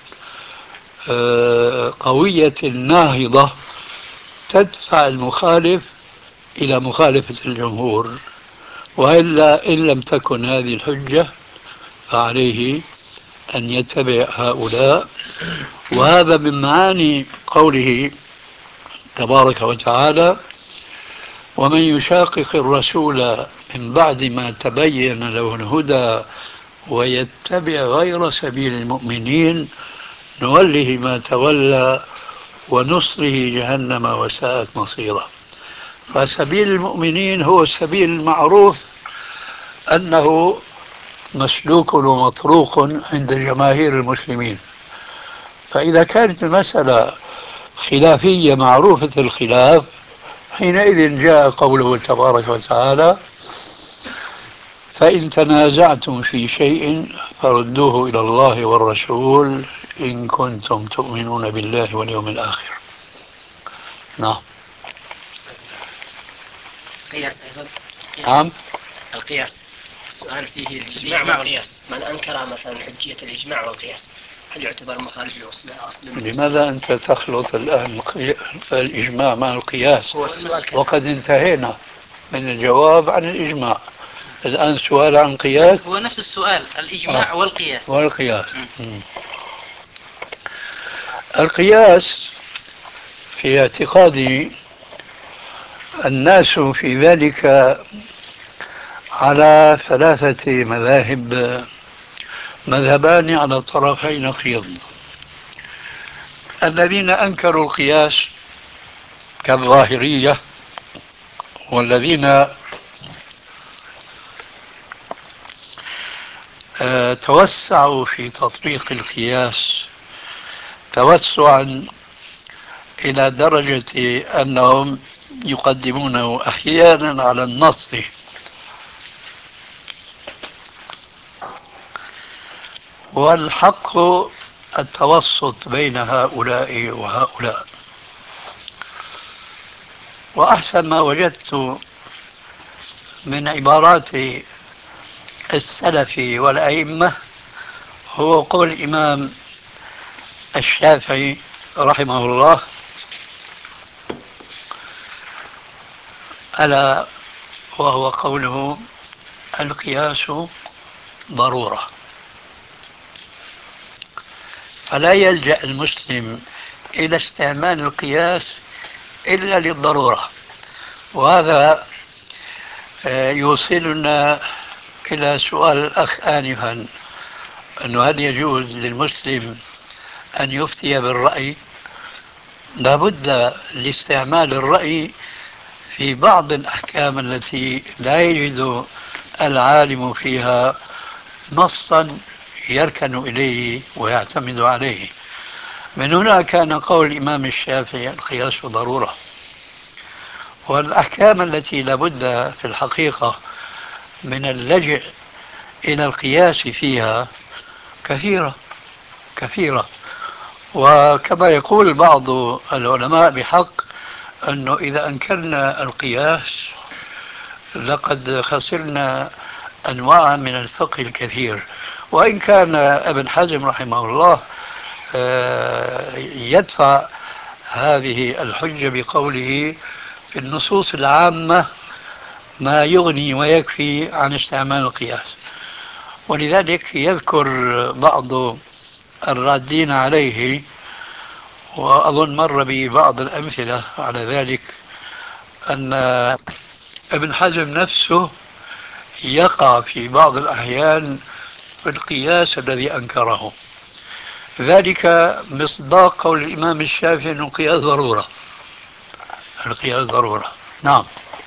قوية ناهضة تدفع المخالف إلى مخالفة الجمهور، وإلا إن لم تكن هذه الحجة فعليه أن يتبع هؤلاء. وهذا من معاني قوله تبارك وتعالى: ومن يشاقق الرسول من بعد ما تبين له الهدى ويتبع غير سبيل المؤمنين نوله ما تولى ونصره جهنم وساءت مصيره. فسبيل المؤمنين هو السبيل المعروف أنه مسلوك ومطروق عند جماهير المسلمين. فإذا كانت المسألة خلافية معروفة الخلاف، حينئذ جاء قوله تبارك وتعالى: فإن تنازعتم في شيء فردوه إلى الله والرسول إن كنتم تؤمنون بالله واليوم الآخر. نعم. قياس أيضا. نعم. القياس السؤال فيه الإجماع والقياس. من أنكر مثلا حجية الإجماع والقياس هل يعتبر مخالف لأصل أصل؟ لماذا أنت تخلط الآن الإجماع مع القياس؟ هو السؤال وقد انتهينا من الجواب عن الإجماع، الآن سؤال عن القياس. هو نفس السؤال، الإجماع آه. والقياس. والقياس م. القياس في اعتقادي الناس في ذلك على ثلاثة مذاهب، مذهبان على طرفي نقيض. الذين أنكروا القياس كالظاهرية، والذين توسعوا في تطبيق القياس توسعا إلى درجة أنهم يقدمونه أحيانا على النص. والحق التوسط بين هؤلاء وهؤلاء. وأحسن ما وجدت من عبارات السلف والأئمة هو قول الإمام الشافعي رحمه الله: ألا وهو قوله: القياس ضرورة. فلا يلجأ المسلم إلى استعمال القياس إلا للضرورة. وهذا يوصلنا إلى سؤال الأخ آنفا، أنه هل يجوز للمسلم أن يفتي بالرأي؟ لابد لاستعمال الرأي في بعض الأحكام التي لا يجد العالم فيها نصا يركن إليه ويعتمد عليه. من هنا كان قول الإمام الشافعي: القياس ضرورة. والأحكام التي لابد في الحقيقة من اللجأ إلى القياس فيها كثيرة كثيرة. وكما يقول بعض العلماء بحق أنه إذا أنكرنا القياس لقد خسرنا أنواع من الفقه الكثير. وإن كان ابن حزم رحمه الله يدفع هذه الحجة بقوله في النصوص العامة ما يغني ويكفي عن استعمال القياس، ولذلك يذكر بعض الرادين عليه، وأظن مر ببعض الأمثلة على ذلك، أن ابن حزم نفسه يقع في بعض الأحيان في القياس الذي أنكره، ذلك مصداق قول الإمام الشافعي أنه قياس ضرورة. القياس ضرورة، نعم.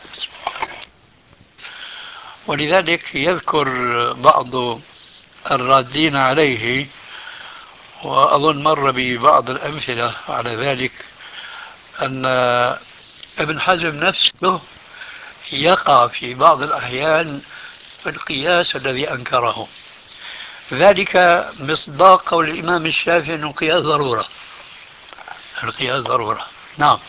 ولذلك يذكر بعض الرادين عليه، وأظن مر ببعض الأمثلة على ذلك، أن ابن حزم نفسه يقع في بعض الأحيان في القياس الذي أنكره، ذلك مصداق قول الإمام الشافعي أنه قياس ضرورة. القياس ضرورة، نعم.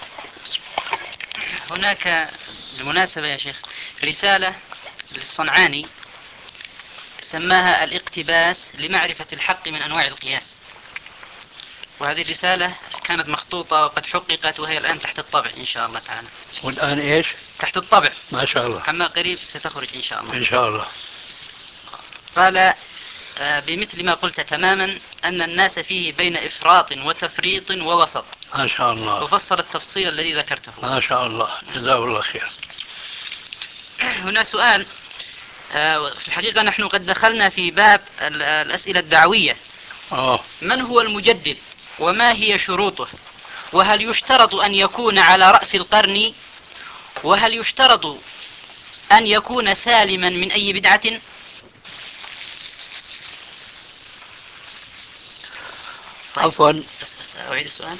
هناك بالمناسبة يا شيخ رسالة للصنعاني سماها الاقتباس لمعرفة الحق من أنواع القياس، وهذه الرسالة كانت مخطوطة وقد حققت وهي الآن تحت الطبع إن شاء الله تعالى. والآن إيش؟ تحت الطبع ما شاء الله، أما قريب ستخرج إن شاء الله. إن شاء الله. قال بمثل ما قلت تماما أن الناس فيه بين إفراط وتفريط ووسط. ما شاء الله. وفصل التفصيل الذي ذكرته. ما شاء الله، جزاه الله خير. هنا سؤال، في الحقيقة نحن قد دخلنا في باب الأسئلة الدعوية. أوه. من هو المجدد وما هي شروطه، وهل يشترط أن يكون على رأس القرن، وهل يشترط أن يكون سالما من أي بدعة؟ طيب. عفوا، أعيد السؤال.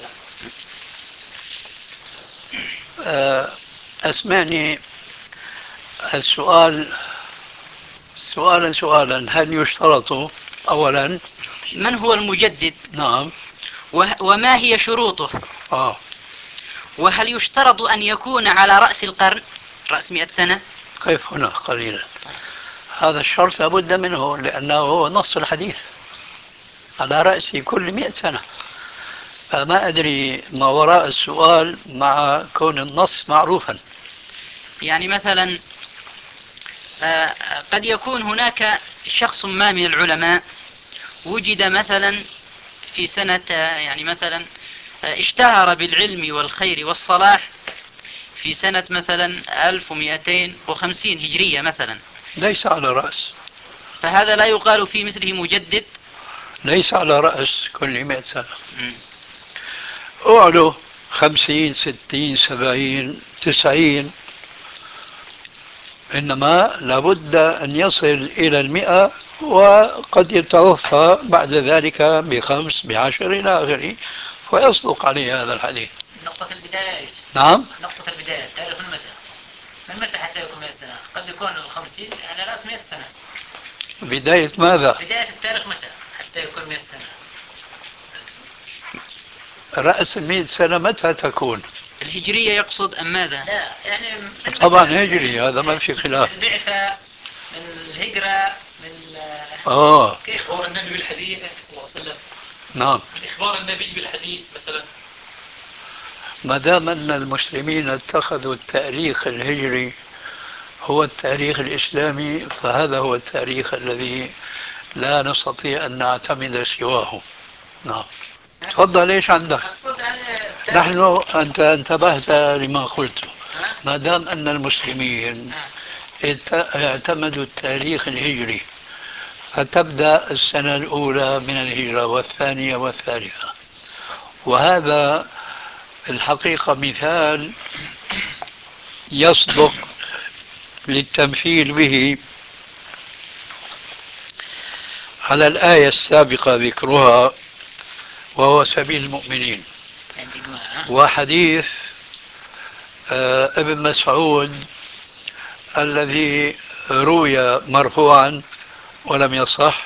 أسمعني السؤال سؤالا سؤالا. هل يشترط أولا من هو المجدد؟ نعم. وما هي شروطه؟ آه. وهل يشترط أن يكون على رأس القرن، رأس مئة سنة؟ كيف هنا قليلا. هذا الشرط لابد منه، لأنه هو نص الحديث على رأس كل مئة سنة. فما أدري ما وراء السؤال مع كون النص معروفا. يعني مثلا قد يكون هناك شخص ما من العلماء وجد مثلا في سنة، يعني مثلا اشتهر بالعلم والخير والصلاح في سنة مثلا ألف ومئتين وخمسين هجرية مثلا، ليس على رأس، فهذا لا يقال في مثله مجدد. ليس على رأس كل مئة سنة. أعلو خمسين ستين سبعين تسعين، إنما لابد أن يصل إلى المئة، وقد يتوفى بعد ذلك بخمس بعشر إلى آخره، فيصدق عليه هذا الحديث. نقطة البداية. نعم. نقطة البداية تاريخ من متى؟ من متى حتى يكون مئة سنة؟ قد يكون الخمسين على رأس مئة سنة. بداية ماذا؟ بداية التاريخ متى حتى يكون مئة سنة؟ رأس المئة سنة متى تكون؟ الهجرية يقصد أم ماذا؟ لا يعني طبعا هجري، هذا ما في خلاف. البعثة من الهجرة من آه كيف إخبار النبي بالحديث صلى الله عليه وسلم. نعم. من إخبار النبي بالحديث مثلا. ما دام أن المسلمين اتخذوا التاريخ الهجري هو التاريخ الإسلامي، فهذا هو التاريخ الذي لا نستطيع أن نعتمد سواه. نعم. تفضل، ايش عندك؟ نحن أنت انتبهت لما قلت. ما دام أن المسلمين اعتمدوا التاريخ الهجري، فتبدأ السنة الأولى من الهجرة والثانية والثالثة، وهذا الحقيقة مثال يصدق للتمثيل به على الآية السابقة ذكرها، وهو سبيل المؤمنين، وحديث ابن مسعود الذي روي مرفوعا ولم يصح،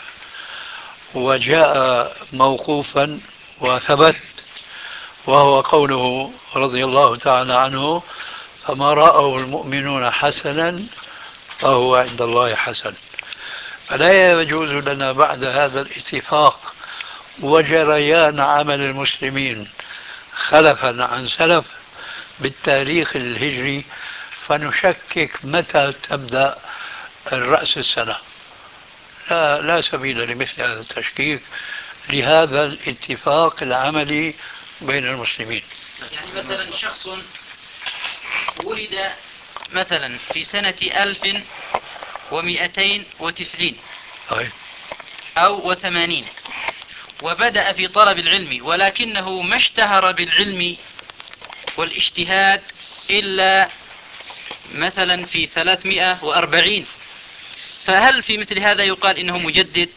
وجاء موقوفا وثبت، وهو قوله رضي الله تعالى عنه: فما رأوا المؤمنون حسنا فهو عند الله حسن. فلا يجوز لنا بعد هذا الاتفاق وجريان عمل المسلمين خلفا عن سلف بالتاريخ الهجري، فنشكك متى تبدأ الرأس السنة. لا, لا سبيل لمثل هذا التشكيك لهذا الاتفاق العملي بين المسلمين. يعني مثلا شخص ولد مثلا في سنة ألف ومئتين وتسعين طيب. أو وثمانين، وبدأ في طلب العلم، ولكنه ما اشتهر بالعلم والاجتهاد إلا مثلا في ثلاثمائة وأربعين، فهل في مثل هذا يقال إنه مجدد؟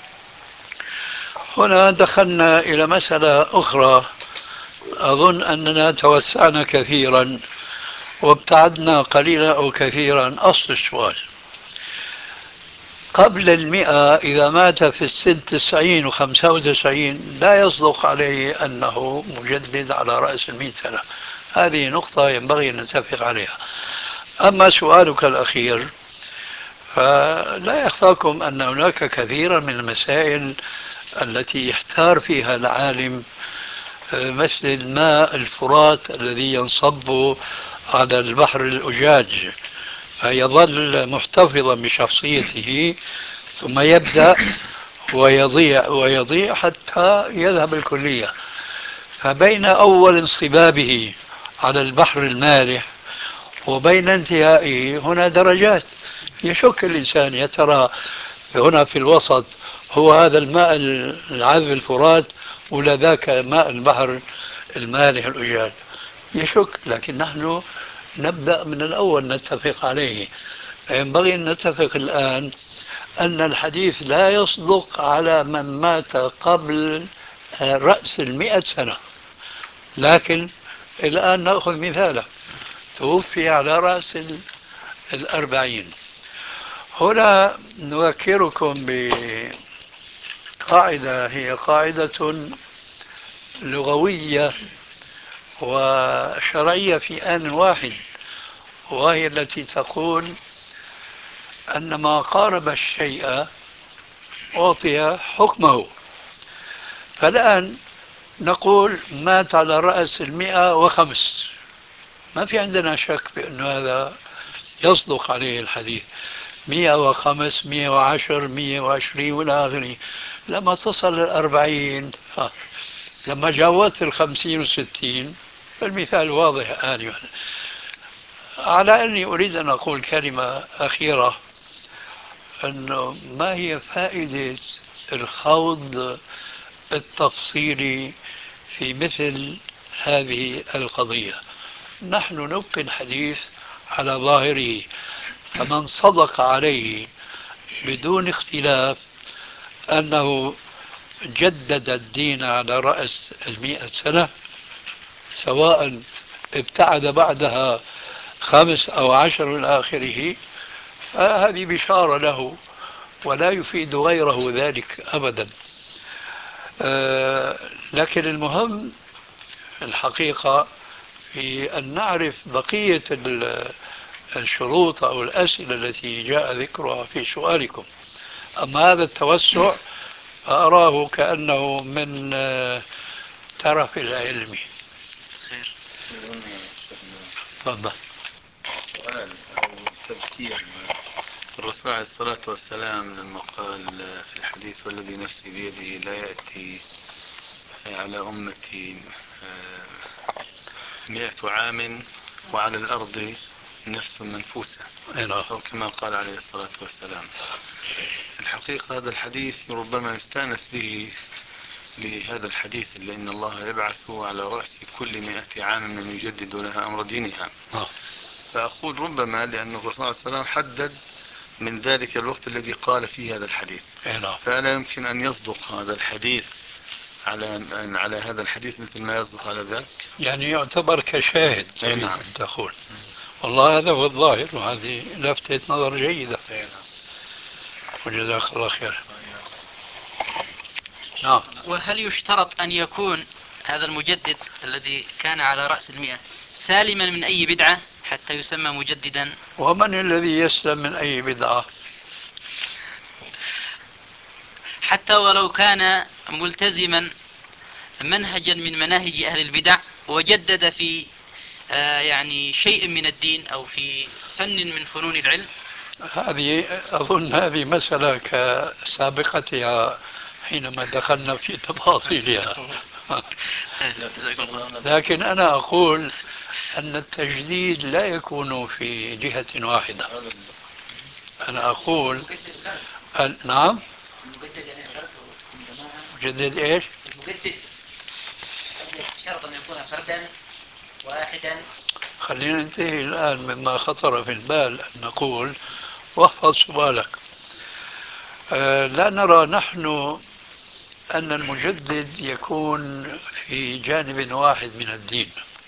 هنا دخلنا إلى مسألة أخرى، أظن أننا توسعنا كثيرا وابتعدنا قليلا أو كثيرا. أصل السؤال: قبل المئة إذا مات في السن تسعين وخمسة وتسعين لا يصدق عليه أنه مجدد على رأس المئة سنة. هذه نقطة ينبغي أن نتفق عليها. أما سؤالك الأخير، فلا يخفاكم أن هناك كثيرا من المسائل التي يحتار فيها العالم، مثل الماء الفرات الذي ينصب على البحر الأجاج فيظل محتفظا بشخصيته، ثم يبدأ ويضيع ويضيع حتى يذهب الكلية. فبين أول انصبابه على البحر المالح وبين انتهائه هنا درجات. يشك الإنسان يا ترى هنا في الوسط هو هذا الماء العذب الفرات ولا ذاك ماء البحر المالح الأجاج، يشك. لكن نحن نبدأ من الأول نتفق عليه. فينبغي أن نتفق الآن أن الحديث لا يصدق على من مات قبل رأس المئة سنة. لكن الآن نأخذ مثالا: توفي على رأس الأربعين. هنا نذكركم بقاعدة هي قاعدة لغوية وشرعية في آن واحد، وهي التي تقول أن ما قارب الشيء أعطي حكمه. فالآن نقول مات على رأس المئة وخمس، ما في عندنا شك بأن هذا يصدق عليه الحديث. مئة وخمس، مئة وعشر، مئة وعشرين وإلى آخره. لما تصل الأربعين، لما جاوزت الخمسين والستين، المثال واضح آنفا. على أني أريد أن أقول كلمة أخيرة، أنه ما هي فائدة الخوض التفصيلي في مثل هذه القضية؟ نحن نبقي الحديث على ظاهره، فمن صدق عليه بدون اختلاف أنه جدد الدين على رأس المئة سنة، سواء ابتعد بعدها خمس أو عشر من آخره، فهذه بشارة له ولا يفيد غيره ذلك أبدا. أه لكن المهم الحقيقة في أن نعرف بقية الشروط أو الأسئلة التي جاء ذكرها في سؤالكم. أما هذا التوسع فأراه كأنه من ترف العلم. خير. تفضل. سؤال أو تذكير. الرسول عليه الصلاة والسلام لما قال في الحديث: والذي نفسي بيده لا يأتي على أمتي مئة عام وعلى الأرض نفس منفوسة، أو كما قال عليه الصلاة والسلام. الحقيقة هذا الحديث ربما يستأنس به لهذا الحديث: لأن الله يبعث على رأس كل مئة عام من يجدد لها أمر دينها. فأقول ربما لأن الرسول صلى الله عليه وسلم حدد من ذلك الوقت الذي قال فيه هذا الحديث، فلا يمكن أن يصدق هذا الحديث على على هذا الحديث مثل ما يصدق على ذاك، يعني يعتبر كشاهد. نعم. تقول والله هذا هو الظاهر، وهذه لفتة نظر جيدة. وجزاك الله خير. نعم. وهل يشترط أن يكون هذا المجدد الذي كان على رأس المئة سالما من أي بدعة حتى يسمى مجددا؟ ومن الذي يسلم من أي بدعة؟ حتى ولو كان ملتزما منهجا من مناهج أهل البدع وجدد في آه، يعني شيء من الدين أو في فن من فنون العلم؟ هذه أظن هذه مسألة كسابقتها حينما دخلنا في تفاصيلها. لكن أنا أقول أن التجديد لا يكون في جهة واحدة. أنا أقول أن نعم. مجدد إيش؟ المجدد شرط أن يكون فردا واحدا. خلينا ننتهي الآن مما خطر في البال أن نقول، واحفظ سؤالك. أه لا نرى نحن أن المجدد يكون في جانب واحد من الدين،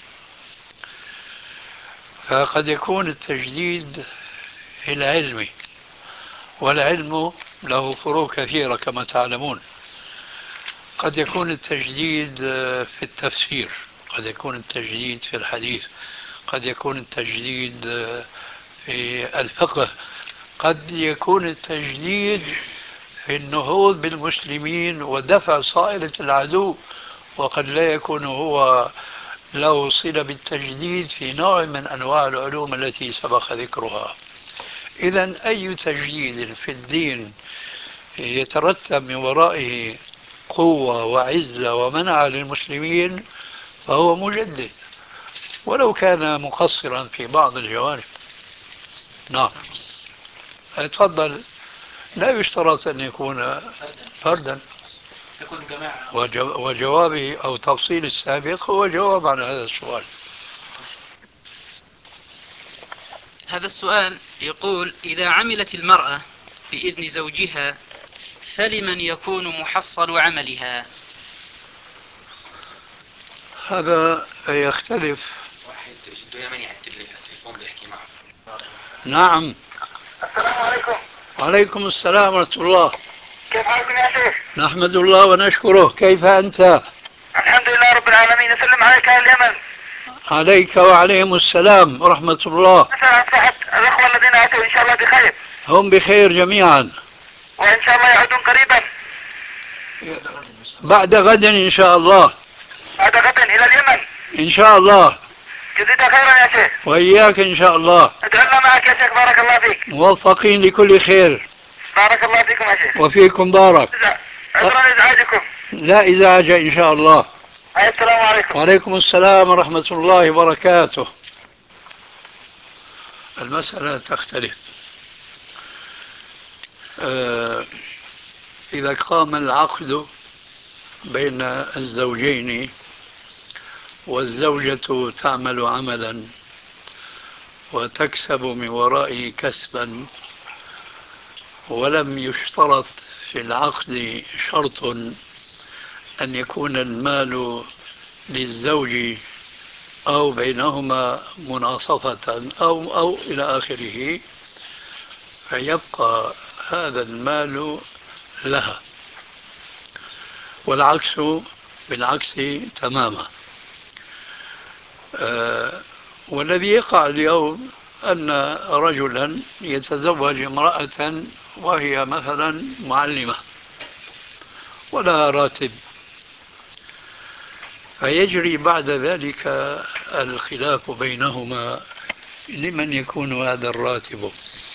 فقد يكون التجديد في العلم، والعلم له فروع كثيرة كما تعلمون. قد يكون التجديد في التفسير، قد يكون التجديد في الحديث، قد يكون التجديد في الفقه، قد يكون التجديد في النهوض بالمسلمين ودفع صائلة العدو، وقد لا يكون هو له صلة بالتجديد في نوع من أنواع العلوم التي سبق ذكرها. إذن أي تجديد في الدين يترتب من ورائه قوة وعزة ومنع للمسلمين فهو مجدد، ولو كان مقصرا في بعض الجوانب. نعم، تفضل. لا يشترط أن يكون فردا. وجوابي أو تفصيل السابق هو جواب عن هذا السؤال. هذا السؤال يقول: إذا عملت المرأة بإذن زوجها فلمن يكون محصل عملها؟ هذا يختلف. واحد جده يمني على التليفون بيحكي معه. نعم. السلام عليكم. وعليكم السلام ورحمة الله. كيف حالكم يا شيخ؟ نحمد الله ونشكره. كيف أنت؟ الحمد لله رب العالمين. أسلم عليك أهل اليمن. عليك وعليهم السلام ورحمة الله. أسأل عن صحة الأخوة الذين أتوا إن شاء الله بخير. هم بخير جميعا، وإن شاء الله يعودون قريبا. بعد غد إن شاء الله. بعد غد إلى اليمن إن شاء الله. جزيك خيرا يا شيخ. وإياك إن شاء الله. ادعونا معك يا شيخ. بارك الله فيك. موفقين لكل خير. بارك الله فيكم يا شيخ. وفيكم بارك. عذرا لإزعاجكم. لا إزعاج إن شاء الله. السلام عليكم. وعليكم السلام ورحمة الله وبركاته. المسألة تختلف. آه إذا قام العقد بين الزوجين والزوجة تعمل عملا وتكسب من ورائه كسبا، ولم يشترط في العقد شرط أن يكون المال للزوج أو بينهما مناصفة أو أو إلى آخره، فيبقى هذا المال لها، والعكس بالعكس تماما. آه والذي يقع اليوم أن رجلا يتزوج امرأة وهي مثلا معلمة ولا راتب، فيجري بعد ذلك الخلاف بينهما لمن يكون هذا الراتب.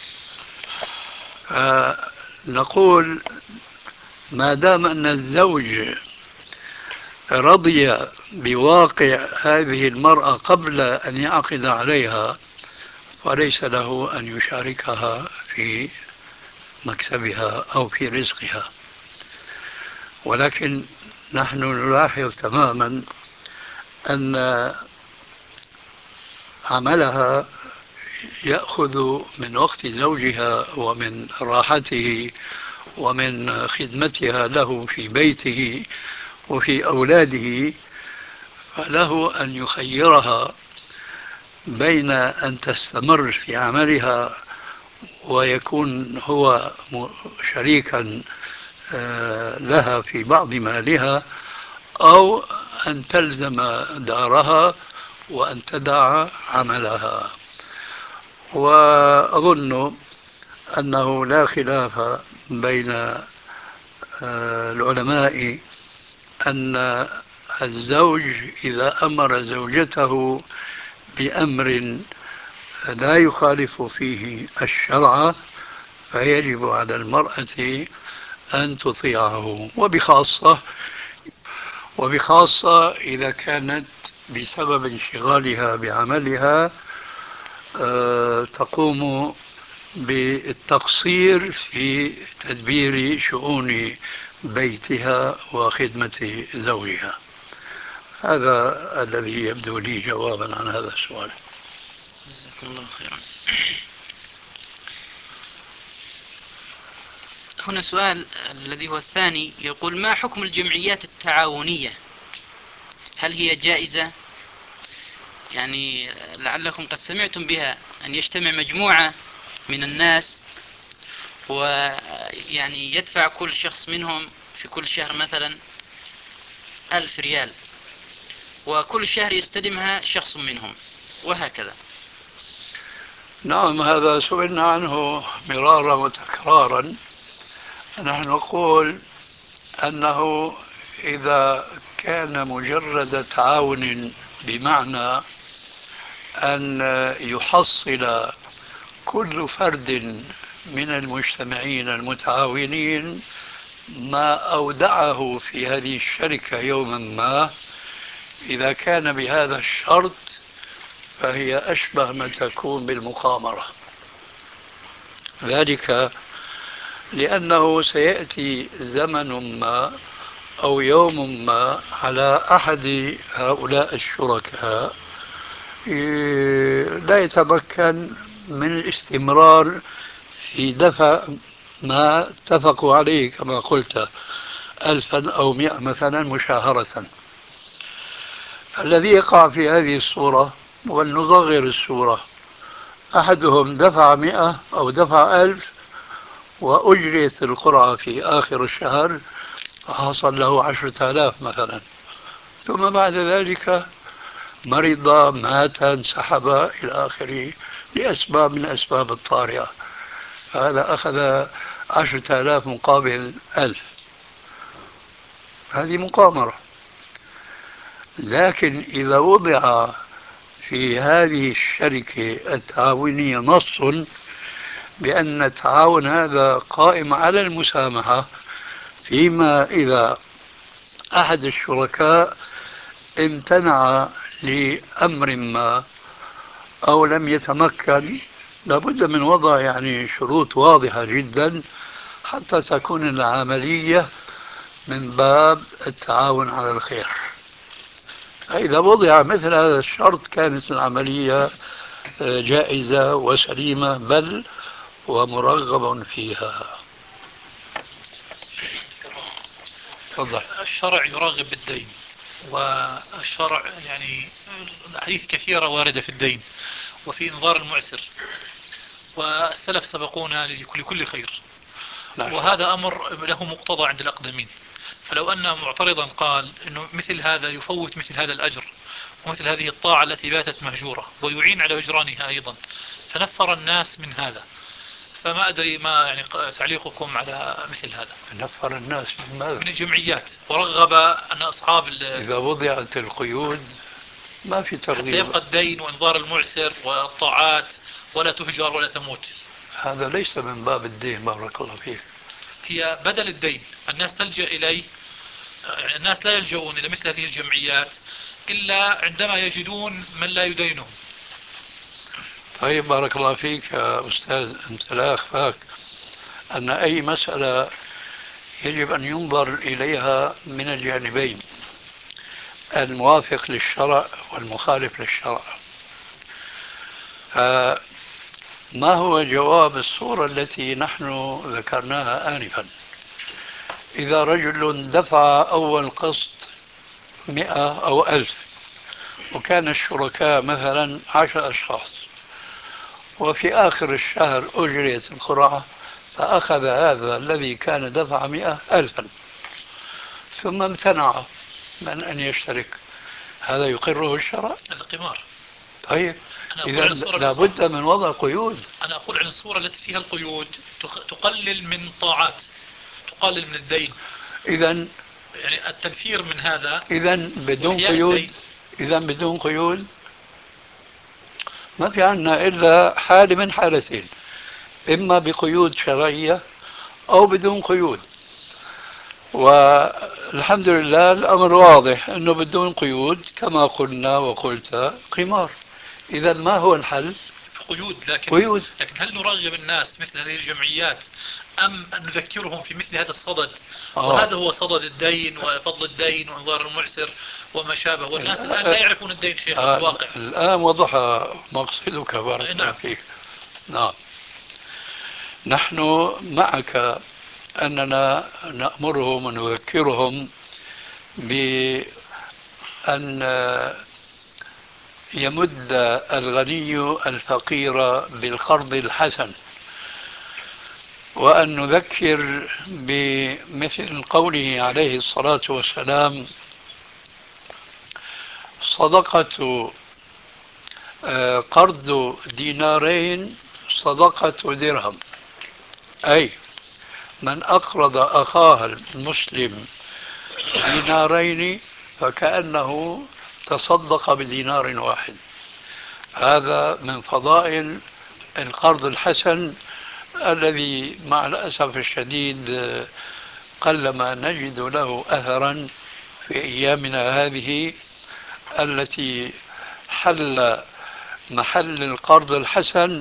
فنقول ما دام أن الزوج رضي بواقع هذه المرأة قبل أن يعقد عليها فليس له أن يشاركها في مكسبها أو في رزقها. ولكن نحن نلاحظ تماما أن عملها يأخذ من وقت زوجها ومن راحته ومن خدمتها له في بيته وفي أولاده، فله أن يخيرها بين أن تستمر في عملها ويكون هو شريكا لها في بعض مالها، أو أن تلزم دارها وأن تدع عملها. وأظن أنه لا خلاف بين العلماء أن الزوج إذا أمر زوجته بأمر لا يخالف فيه الشرع فيجب على المرأة أن تطيعه، وبخاصة وبخاصة إذا كانت بسبب انشغالها بعملها آه، تقوم بالتقصير في تدبير شؤون بيتها وخدمة زوجها. هذا الذي يبدو لي جوابا عن هذا السؤال. جزاكم الله خيرا. هنا سؤال الذي هو الثاني يقول: ما حكم الجمعيات التعاونية؟ هل هي جائزة؟ يعني لعلكم قد سمعتم بها، أن يجتمع مجموعة من الناس ويعني يدفع كل شخص منهم في كل شهر مثلا ألف ريال، وكل شهر يستلمها شخص منهم، وهكذا. نعم، هذا سئلنا عنه مرارا وتكرارا. نحن نقول أنه إذا كان مجرد تعاون بمعنى أن يحصل كل فرد من المجتمعين المتعاونين ما أودعه في هذه الشركة يوما ما، إذا كان بهذا الشرط فهي أشبه ما تكون بالمقامرة. ذلك لأنه سيأتي زمن ما أو يوم ما على أحد هؤلاء الشركاء لا يتمكن من الاستمرار في دفع ما اتفقوا عليه كما قلت ألفا أو مئة مثلا مشاهرة. فالذي يقع في هذه الصورة، ولنصغر الصورة، أحدهم دفع مئة أو دفع ألف وأجريت القرعة في آخر الشهر فحصل له عشرة آلاف مثلا، ثم بعد ذلك مرض، مات، انسحب إلى آخره لأسباب من الأسباب الطارئة، فهذا أخذ عشرة آلاف مقابل ألف. هذه مقامرة. لكن إذا وضع في هذه الشركة التعاونية نص بأن التعاون هذا قائم على المسامحة، فيما إذا أحد الشركاء امتنع لأمر ما أو لم يتمكن، لابد من وضع يعني شروط واضحة جدا حتى تكون العملية من باب التعاون على الخير. فإذا وضع مثل هذا الشرط كانت العملية جائزة وسليمة، بل ومرغب فيها. تفضل. الشرع يرغب بالدين، والشرع يعني الحديث كثيرة واردة في الدين وفي إنظار المعسر، والسلف سبقونا لكل خير، وهذا أمر له مقتضى عند الأقدمين. فلو أن معترضا قال أنه مثل هذا يفوت مثل هذا الأجر ومثل هذه الطاعة التي باتت مهجورة ويعين على هجرانها أيضا، فنفر الناس من هذا، فما أدري ما يعني تعليقكم على مثل هذا. نفر الناس من ماذا؟ من الجمعيات، ورغب أن أصحاب إذا وضعت القيود ما في ترغيب، حتى يبقى الدين وإنظار المعسر والطاعات ولا تهجر ولا تموت. هذا ليس من باب الدين، بارك الله فيك. هي بدل الدين، الناس تلجأ إليه، يعني الناس لا يلجؤون إلى مثل هذه الجمعيات إلا عندما يجدون من لا يدينهم. طيب بارك الله فيك يا أستاذ، أنت لا أخفاك أن أي مسألة يجب أن ينظر إليها من الجانبين، الموافق للشرع والمخالف للشرع. فما هو جواب الصورة التي نحن ذكرناها آنفا؟ إذا رجل دفع أول قسط مئة أو ألف، وكان الشركاء مثلا عشر أشخاص، وفي آخر الشهر أجريت القرعة فأخذ هذا الذي كان دفع مئة ألفا، ثم امتنع من أن يشترك، هذا يقره الشرع؟ هذا قمار. طيب إذا لابد من وضع قيود. أنا أقول عن الصورة التي فيها القيود تقلل من طاعات، تقلل من الدين. إذا يعني التنفير من هذا. إذا بدون وإحياء قيود، الدين. إذا بدون قيود ما في عنا إلا حالة من حالتين، إما بقيود شرعية أو بدون قيود. والحمد لله الأمر واضح أنه بدون قيود كما قلنا وقلت قمار. إذا ما هو الحل؟ قيود. لكن قيود. لكن هل نرغب الناس مثل هذه الجمعيات أم أن نذكرهم في مثل هذا الصدد؟ آه. وهذا هو صدد الدين وفضل الدين وانظار المعسر وما شابه، والناس الآن لا يعرفون الدين شيخ آه. في الواقع. الآن وضح مقصدك بارك الله نعم. فيك. نعم، نحن معك أننا نأمرهم ونذكرهم بأن يمد الغني الفقير بالقرض الحسن، وأن نذكر بمثل قوله عليه الصلاة والسلام: صدقة آه، قرض دينارين صدقة درهم، أي من أقرض أخاه المسلم دينارين فكأنه تصدق بدينار واحد. هذا من فضائل القرض الحسن الذي مع الأسف الشديد قلما نجد له أثرا في أيامنا هذه، التي حل محل القرض الحسن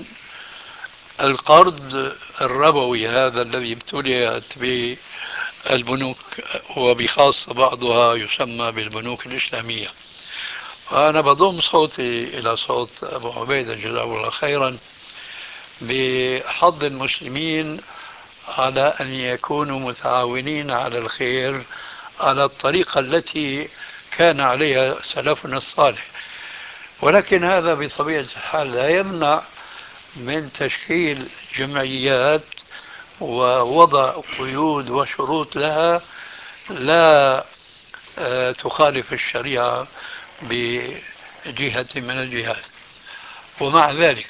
القرض الربوي، هذا الذي ابتليت به البنوك، وبخاصة بعضها يسمى بالبنوك الإسلامية. وأنا بضم صوتي إلى صوت أبو عبيدة جزاه الله خيرا بحض المسلمين على أن يكونوا متعاونين على الخير على الطريقة التي كان عليها سلفنا الصالح. ولكن هذا بطبيعة الحال لا يمنع من تشكيل جمعيات ووضع قيود وشروط لها لا تخالف الشريعة بجهة من الجهات. ومع ذلك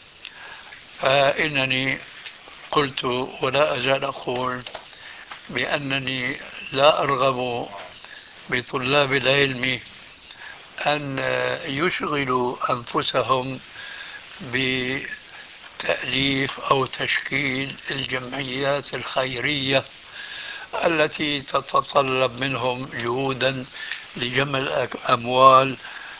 فإنني قلت ولا أزال أقول بأنني لا أرغب بطلاب العلم أن يشغلوا أنفسهم بتأليف أو تشكيل الجمعيات الخيرية التي تتطلب منهم جهودا لجمع الأموال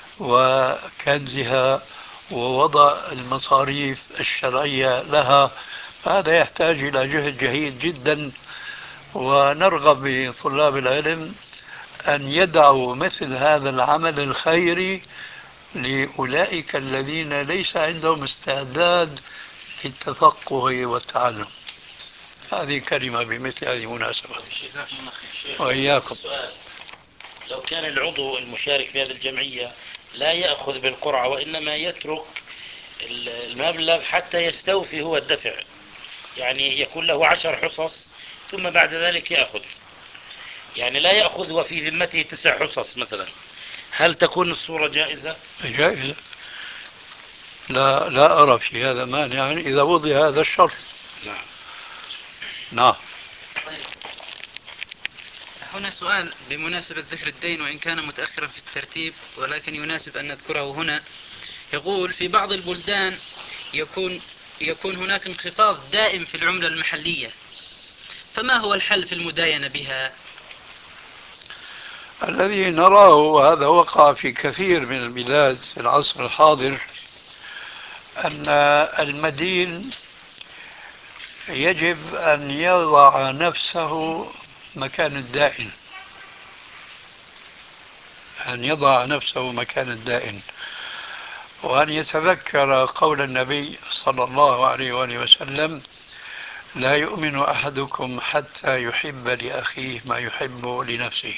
وكنزها ووضع المصاريف الشرعية لها. هذا يحتاج إلى جهد جهيد جدا، ونرغب بطلاب العلم أن يدعوا مثل هذا العمل الخيري لأولئك الذين ليس عندهم استعداد للتفقه والتعلم. هذه كلمة بمثل هذه المناسبة. وإياكم. لو كان العضو المشارك في هذه الجمعية لا يأخذ بالقرعة وإنما يترك المبلغ حتى يستوفي هو الدفع، يعني يكون له عشر حصص ثم بعد ذلك يأخذ، يعني لا يأخذ وفي ذمته تسع حصص مثلا، هل تكون الصورة جائزة؟ جائزة، لا لا أرى في هذا مانعا إذا وضع هذا الشرط. نعم. نعم. هنا سؤال بمناسبة ذكر الدين، وإن كان متأخرا في الترتيب ولكن يناسب أن نذكره هنا. يقول: في بعض البلدان يكون يكون هناك انخفاض دائم في العملة المحلية، فما هو الحل في المداينة بها؟ الذي نراه، وهذا وقع في كثير من البلاد في العصر الحاضر، أن المدين يجب أن يضع نفسه مكان الدائن، أن يضع نفسه مكان الدائن، وأن يتذكر قول النبي صلى الله عليه وآله وسلم: لا يؤمن أحدكم حتى يحب لأخيه ما يحب لنفسه.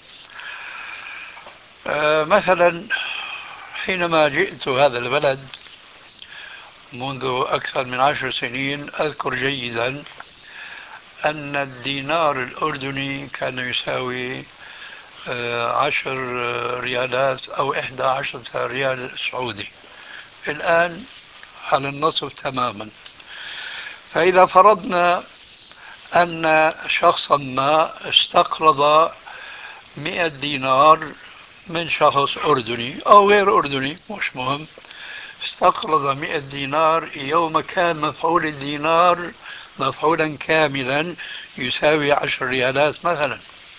آه مثلا حينما جئت هذا البلد منذ أكثر من عشر سنين أذكر جيدا أن الدينار الأردني كان يساوي عشر ريالات أو إحدى عشرة ريال سعودي، الآن على النصف تماما. فإذا فرضنا أن شخصا ما استقرض مئة دينار من شخص أردني أو غير أردني مش مهم، استقرض مئة دينار يوم كان مفعول الدينار مفعولا كاملا يساوي عشر ريالات مثلا،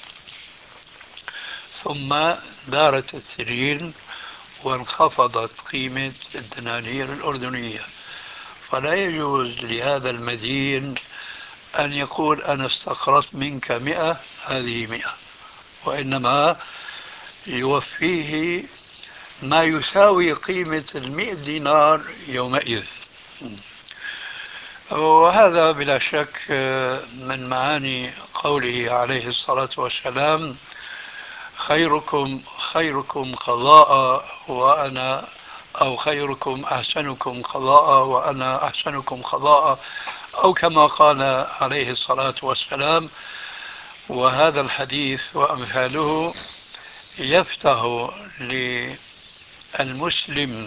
ثم دارت السنين وانخفضت قيمة الدنانير الأردنية، فلا يجوز لهذا المدين أن يقول أنا استقرضت منك مئة هذه مئة، وإنما يوفيه ما يساوي قيمة المئة دينار يومئذ. وهذا بلا شك من معاني قوله عليه الصلاة والسلام خيركم خيركم قضاء وأنا أو خيركم أحسنكم قضاء وأنا أحسنكم قضاء، أو كما قال عليه الصلاة والسلام. وهذا الحديث وأمثاله يفتح للمسلم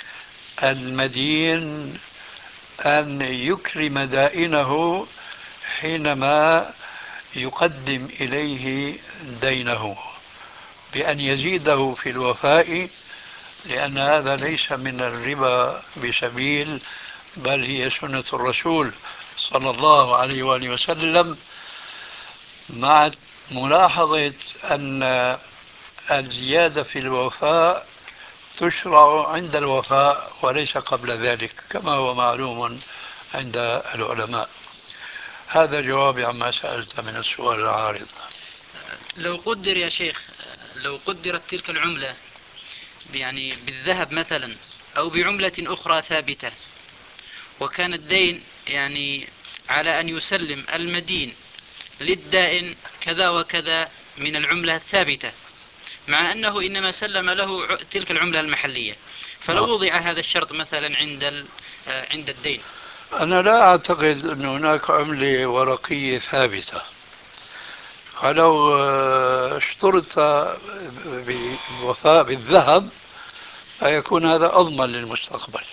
المدين أن يكرم دائنه حينما يقدم إليه دينه بأن يزيده في الوفاء، لأن هذا ليس من الربا بسبيل، بل هي سنة الرسول صلى الله عليه وآله وسلم، مع ملاحظة أن الزيادة في الوفاء تشرع عند الوفاء وليس قبل ذلك كما هو معلوم عند العلماء. هذا جوابي عما سألت من السؤال العارض. لو قدر يا شيخ، لو قدرت تلك العملة يعني بالذهب مثلا أو بعملة أخرى ثابتة، وكان الدين يعني على أن يسلم المدين للدائن كذا وكذا من العملة الثابتة، مع أنه إنما سلم له تلك العملة المحلية، فلو وضع هذا الشرط مثلا عند عند الدين. أنا لا أعتقد أن هناك عملة ورقية ثابتة، فلو اشترط بالوفاء بالذهب فيكون هذا أضمن للمستقبل.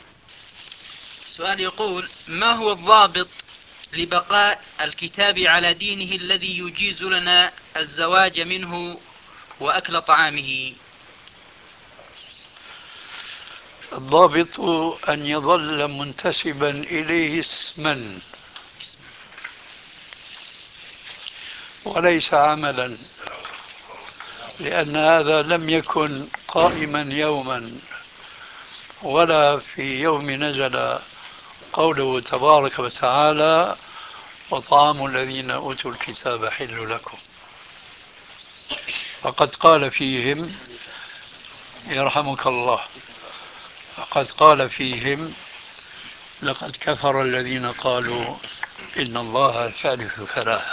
سؤال يقول: ما هو الضابط لبقاء الكتاب على دينه الذي يجيز لنا الزواج منه وأكل طعامه؟ الضابط أن يظل منتسبا إليه اسما وليس عملا، لأن هذا لم يكن قائما يوما ولا في يوم نزل قوله تبارك وتعالى وطعام الذين أوتوا الكتاب حل لكم، فقد قال فيهم يرحمك الله فقد قال فيهم لقد كفر الذين قالوا إن الله ثالث ثلاثة.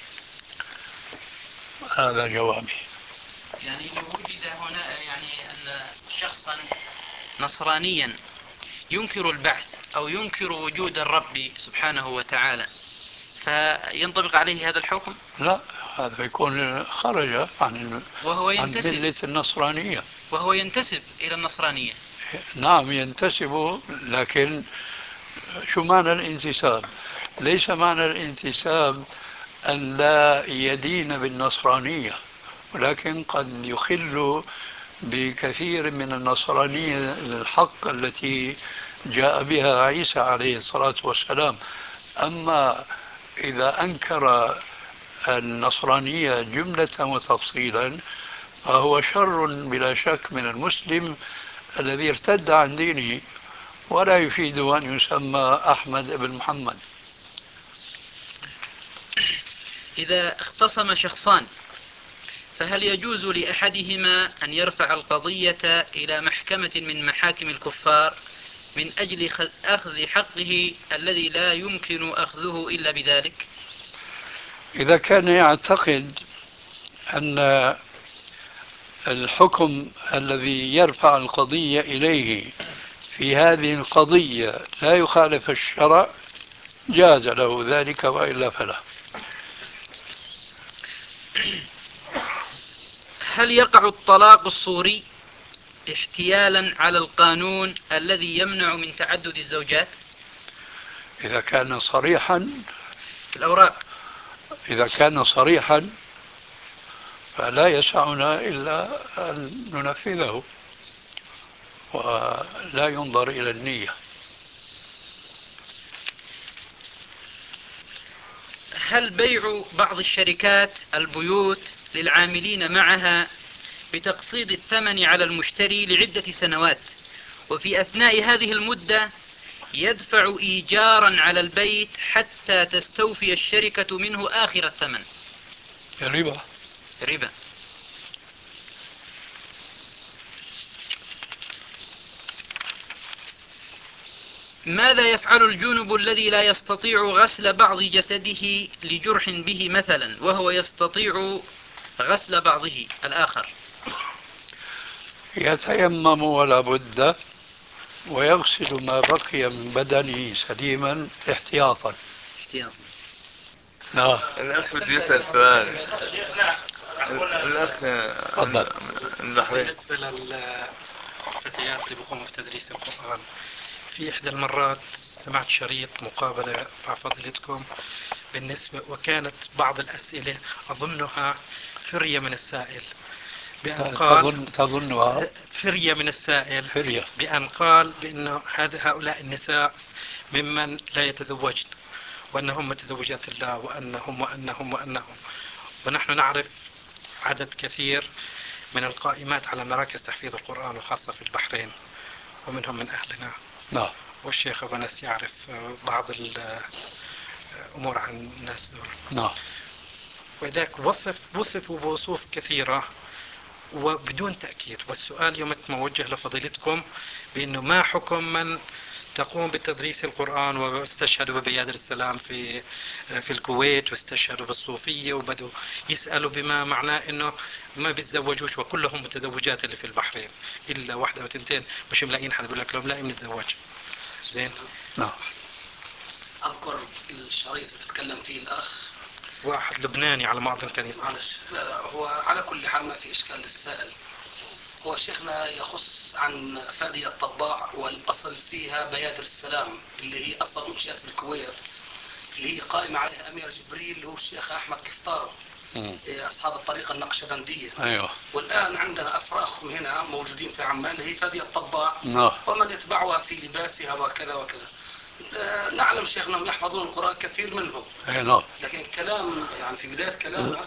هذا جوابي. يعني لو وجد هنا يعني أن شخصا نصرانيا ينكر البعث أو ينكر وجود الرب سبحانه وتعالى، فينطبق عليه هذا الحكم؟ لا، هذا يكون خرج عن وهو ينتسب عن ملة النصرانية، وهو ينتسب إلى النصرانية. نعم ينتسب، لكن شو معنى الانتساب؟ ليس معنى الانتساب أن لا يدين بالنصرانية، ولكن قد يخل بكثير من النصرانية الحق التي جاء بها عيسى عليه الصلاة والسلام. أما إذا أنكر النصرانية جملة وتفصيلا فهو شر بلا شك من المسلم الذي ارتد عن دينه، ولا يفيد أن يسمى أحمد بن محمد. إذا اختصم شخصان فهل يجوز لأحدهما أن يرفع القضية إلى محكمة من محاكم الكفار من أجل أخذ حقه الذي لا يمكن أخذه إلا بذلك؟ إذا كان يعتقد أن الحكم الذي يرفع القضية إليه في هذه القضية لا يخالف الشرع جاز له ذلك، وإلا فلا. هل يقع الطلاق الصوري احتيالا على القانون الذي يمنع من تعدد الزوجات؟ إذا كان صريحا في الأوراق إذا كان صريحا فلا يسعنا إلا أن ننفذه ولا ينظر إلى النية. هل بيع بعض الشركات البيوت للعاملين معها بتقسيط الثمن على المشتري لعدة سنوات، وفي أثناء هذه المدة يدفع إيجارا على البيت حتى تستوفي الشركة منه آخر الثمن؟ ربا. ربا. ماذا يفعل الجنب الذي لا يستطيع غسل بعض جسده لجرح به مثلا، وهو يستطيع غسل بعضه الآخر؟ يتيمم ولا بد، ويغسل ما بقي من بدنه سليما احتياطا. احتياطا. نعم. الأخ بده يسأل سؤال. الأخ تفضل. بالنسبة للفتيات اللي بيقوموا بتدريس القرآن، في إحدى المرات سمعت شريط مقابلة مع فضيلتكم بالنسبة، وكانت بعض الأسئلة أظنها فرية من السائل، بأن قال تظن تظنها فرية من السائل فرية. بأن قال بأنه هؤلاء النساء ممن لا يتزوجن، وأنهم متزوجات الله، وأنهم وأنهم وأنهم ونحن نعرف عدد كثير من القائمات على مراكز تحفيظ القرآن وخاصة في البحرين، ومنهم من أهلنا. نعم. والشيخ أبو أنس يعرف بعض الأمور عن الناس دول. نعم. وذاك وصف وصفوا بوصوف كثيرة وبدون تأكيد. والسؤال يوم موجه لفضيلتكم بأنه ما حكم من تقوم بتدريس القرآن واستشهدوا ببيادر السلام في في الكويت، واستشهدوا بالصوفية، وبدوا يسألوا بما معناه انه ما بيتزوجوش، وكلهم متزوجات اللي في البحرين الا واحدة وتنتين مش ملاقيين حد، بيقول لك لو ملاقيين نتزوج. زين. نعم. اذكر الشريط اللي بتكلم فيه الاخ واحد لبناني على ما اظن كان يسأل. معلش، لا لا هو على كل حال ما في اشكال للسائل. هو شيخنا يخص عن فادية الطباع، والأصل فيها بيادر السلام اللي هي أصلا أنشئت في الكويت، اللي هي قائمة عليها أمير جبريل اللي هو الشيخ أحمد كفتارو، أصحاب الطريقة النقشبندية. أيوه. والآن عندنا أفراخهم هنا موجودين في عمان اللي هي فادية الطباع. نعم. ومن يتبعها في لباسها وكذا وكذا. نعلم شيخنا أنهم يحفظون القرآن كثير منهم. أي نعم. لكن كلام يعني في بداية كلامك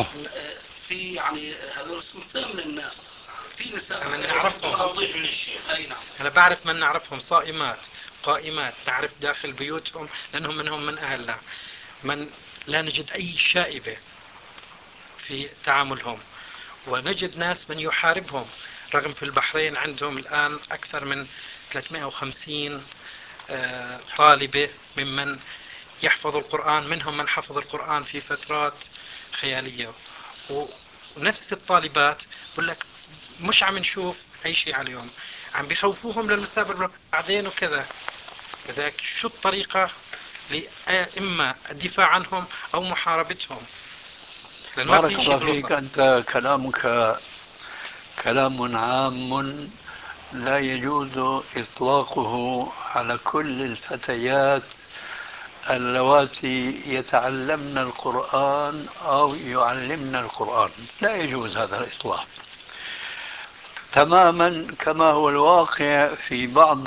في يعني هذول اسمهم من الناس، في نساء أنا نعرفهم. توضيح من الشيخ. أي نعم. أنا بعرف من نعرفهم صائمات قائمات، تعرف داخل بيوتهم لأنهم منهم من أهلنا، من لا نجد أي شائبة في تعاملهم، ونجد ناس من يحاربهم، رغم في البحرين عندهم الآن أكثر من ثلاثمائة وخمسين طالبة ممن يحفظ القرآن، منهم من حفظ القرآن في فترات خيالية، ونفس الطالبات بقول لك مش عم نشوف أي شيء عليهم، عم بيخوفوهم للمستقبل بعدين وكذا. لذلك شو الطريقة لإما الدفاع عنهم أو محاربتهم؟ بارك الله فيك. أنت كلامك كلام عام لا يجوز إطلاقه على كل الفتيات اللواتي يتعلمن القرآن أو يعلمن القرآن، لا يجوز هذا الإطلاق تماما، كما هو الواقع في بعض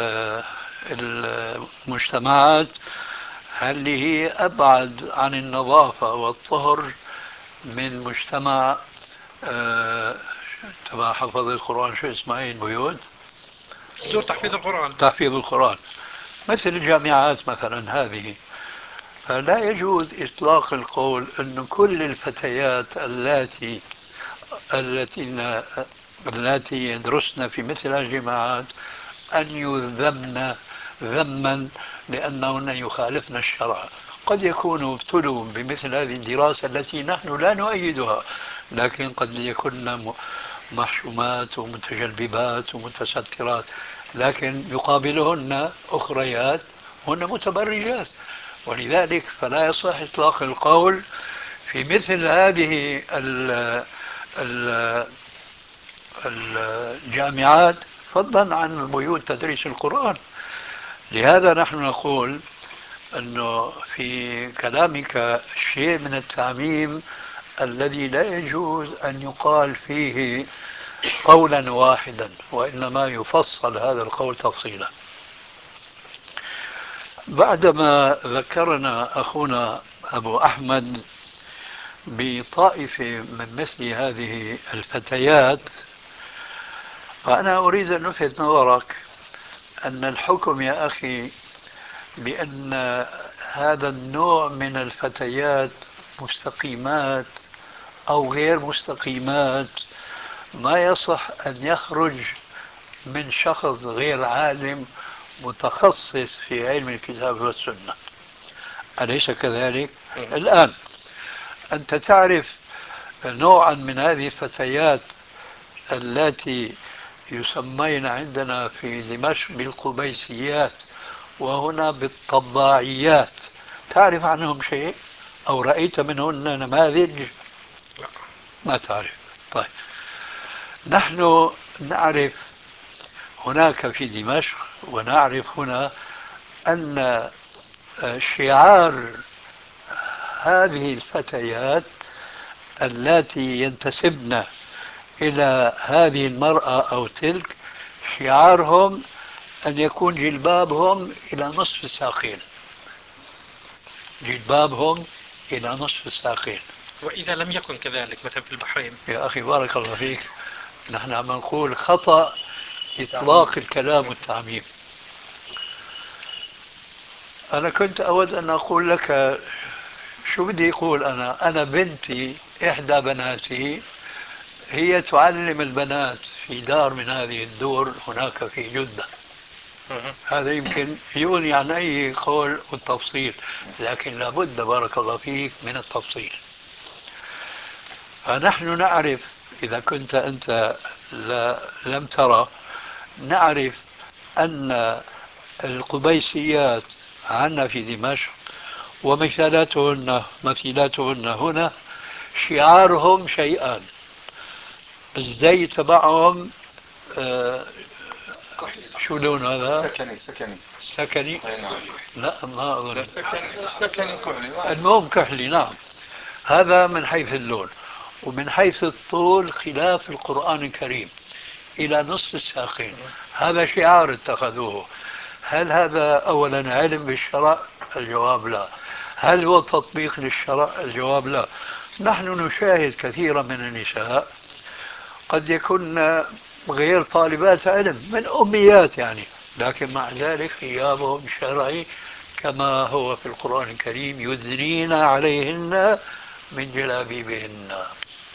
المجتمعات اللي هي أبعد عن النظافة والطهر من مجتمع آه تبع حفظ القرآن. شو اسمها هي البيوت؟ دور تحفيظ القرآن. تحفيظ القرآن مثل الجامعات مثلا هذه. فلا يجوز إطلاق القول أن كل الفتيات اللاتي التي التي يدرسن في مثل الجامعات أن يذمن ذما لأنهن يخالفن الشرع. قد يكونوا ابتلوا بمثل هذه الدراسة التي نحن لا نؤيدها، لكن قد يكون محشومات ومتجلببات ومتسترات، لكن يقابلهن أخريات هن متبرجات. ولذلك فلا يصح إطلاق القول في مثل هذه ال ال الجامعات فضلا عن بيوت تدريس القرآن. لهذا نحن نقول أنه في كلامك شيء من التعميم الذي لا يجوز أن يقال فيه قولا واحدا، وإنما يفصل هذا القول تفصيلا. بعدما ذكرنا أخونا أبو أحمد بطائفة من مثل هذه الفتيات، فأنا أريد أن ألفت نظرك أن الحكم يا أخي بأن هذا النوع من الفتيات مستقيمات أو غير مستقيمات ما يصح أن يخرج من شخص غير عالم متخصص في علم الكتاب والسنة، أليس كذلك؟ الآن أنت تعرف نوعا من هذه الفتيات التي يسمين عندنا في دمشق بالقبيسيات وهنا بالطباعيات، تعرف عنهم شيء أو رأيت منهن نماذج؟ لا ما تعرف. طيب نحن نعرف هناك في دمشق ونعرف هنا أن شعار هذه الفتيات التي ينتسبن إلى هذه المرأة أو تلك، شعارهم أن يكون جلبابهم إلى نصف الساقين، جلبابهم إلى نصف الساقين. وإذا لم يكن كذلك مثلا في البحرين؟ يا أخي بارك الله فيك، نحن عم نقول خطأ إطلاق الكلام والتعميم. أنا كنت أود أن أقول لك شو بدي أقول. أنا أنا بنتي إحدى بناتي هي تعلم البنات في دار من هذه الدور هناك في جدة. هذا يمكن يغني عن أي قول والتفصيل، لكن لابد بارك الله فيك من التفصيل. فنحن نعرف، إذا كنت أنت لم ترى، نعرف أن القبيسيات عندنا في دمشق ومثالاتهن مثيلاتهن هنا شعارهم شيئان. الزي تبعهم آه شو لون هذا؟ سكني سكني سكني؟ نعم. لا ما أظن. لا سكني سكني كحلي. المهم كحلي. نعم، هذا من حيث اللون. ومن حيث الطول خلاف القرآن الكريم إلى نصف الساقين، هذا شعار اتخذوه. هل هذا أولا علم بالشرع؟ الجواب لا. هل هو تطبيق للشرع؟ الجواب لا. نحن نشاهد كثيرا من النساء قد يكون غير طالبات علم، من أميات يعني، لكن مع ذلك حجابهم شرعي كما هو في القرآن الكريم: يدنين عليهن من جلابيبهن.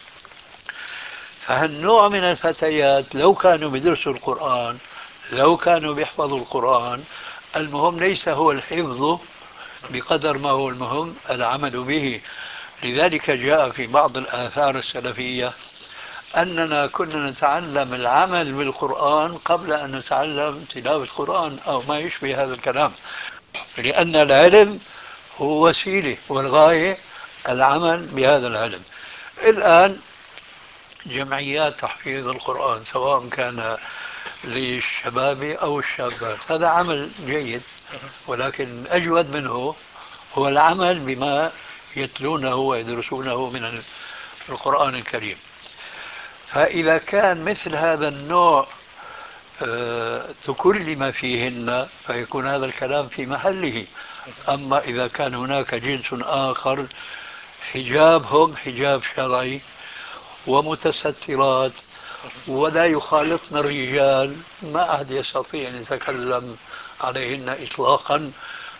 فهالنوع من الفتيات لو كانوا بيدرسوا القرآن، لو كانوا بيحفظوا القرآن، المهم ليس هو الحفظ بقدر ما هو المهم العمل به. لذلك جاء في بعض الآثار السلفية أننا كنا نتعلم العمل بالقرآن قبل أن نتعلم تلاوة القرآن أو ما يشبه هذا الكلام، لأن العلم هو وسيلة والغاية العمل بهذا العلم. الآن جمعيات تحفيظ القرآن سواء كان للشباب أو الشابات، هذا عمل جيد، ولكن أجود منه هو العمل بما يتلونه ويدرسونه من القرآن الكريم. فإذا كان مثل هذا النوع أه تكلم فيهن فيكون هذا الكلام في محله. أما إذا كان هناك جنس آخر حجابهم حجاب شرعي ومتسترات ولا يخالطن الرجال، ما أحد يستطيع أن يتكلم عليهن إطلاقا.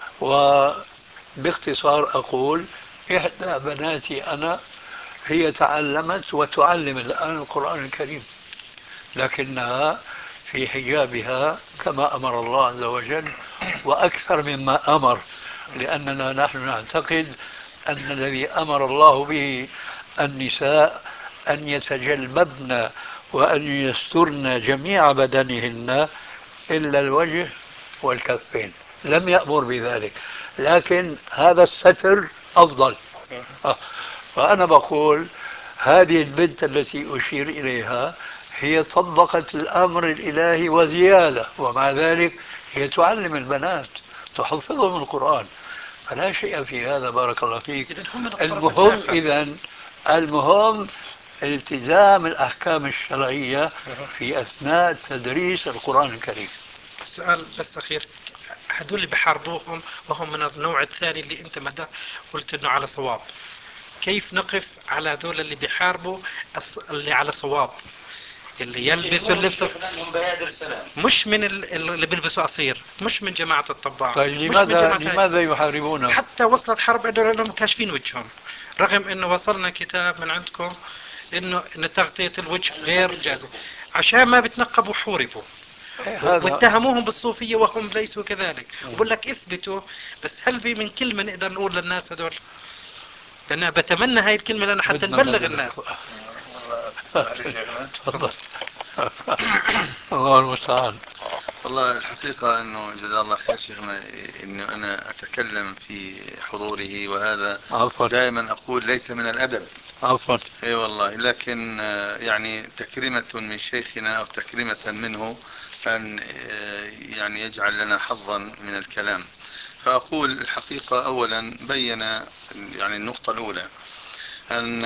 وباختصار أقول إحدى بناتي أنا هي تعلمت وتعلم الآن القرآن الكريم، لكنها في حجابها كما أمر الله عز وجل وأكثر مما أمر، لأننا نحن نعتقد أن الذي أمر الله به النساء أن يتجلببن وأن يسترن جميع بدنهن إلا الوجه والكفين، لم يأمر بذلك، لكن هذا الستر أفضل. فأنا بقول هذه البنت التي أشير إليها هي طبقت الأمر الإلهي وزيادة، ومع ذلك هي تعلم البنات تحفظهم القرآن، فلا شيء في هذا بارك الله فيك. المهم إذن المهم التزام الأحكام الشرعية في أثناء تدريس القرآن الكريم. سؤال بس أخير، هدول اللي بحاربوهم وهم من النوع الثاني اللي أنت مدى قلت إنه على صواب، كيف نقف على هذول اللي بيحاربوا اللي على صواب، اللي يلبسوا اللبس مش من اللي بيلبسوا قصير، مش من جماعة الطباع؟ طيب مش لماذا من جماعة لماذا يحاربونه؟ حتى وصلت حرب انه لانهم كاشفين وجههم، رغم انه وصلنا كتاب من عندكم انه ان تغطية الوجه غير جازم، عشان ما بتنقبوا حوربوا واتهموهم بالصوفية وهم ليسوا كذلك. وبقول لك اثبتوا، بس هل في من كلمة نقدر نقول للناس هذول؟ لأن بتمنى هاي الكلمة لأنا حتى نبلغ الناس. تفضل. الله المستعان. والله الحقيقة أنه جزاه الله خير شيخنا أنه أنا أتكلم في حضوره، وهذا عفوا. دائما أقول ليس من الأدب. عفوا. اي والله، لكن يعني تكريمة من شيخنا أو تكريمة منه أن يعني يجعل لنا حظا من الكلام. فأقول الحقيقة أولا بين يعني النقطة الأولى أن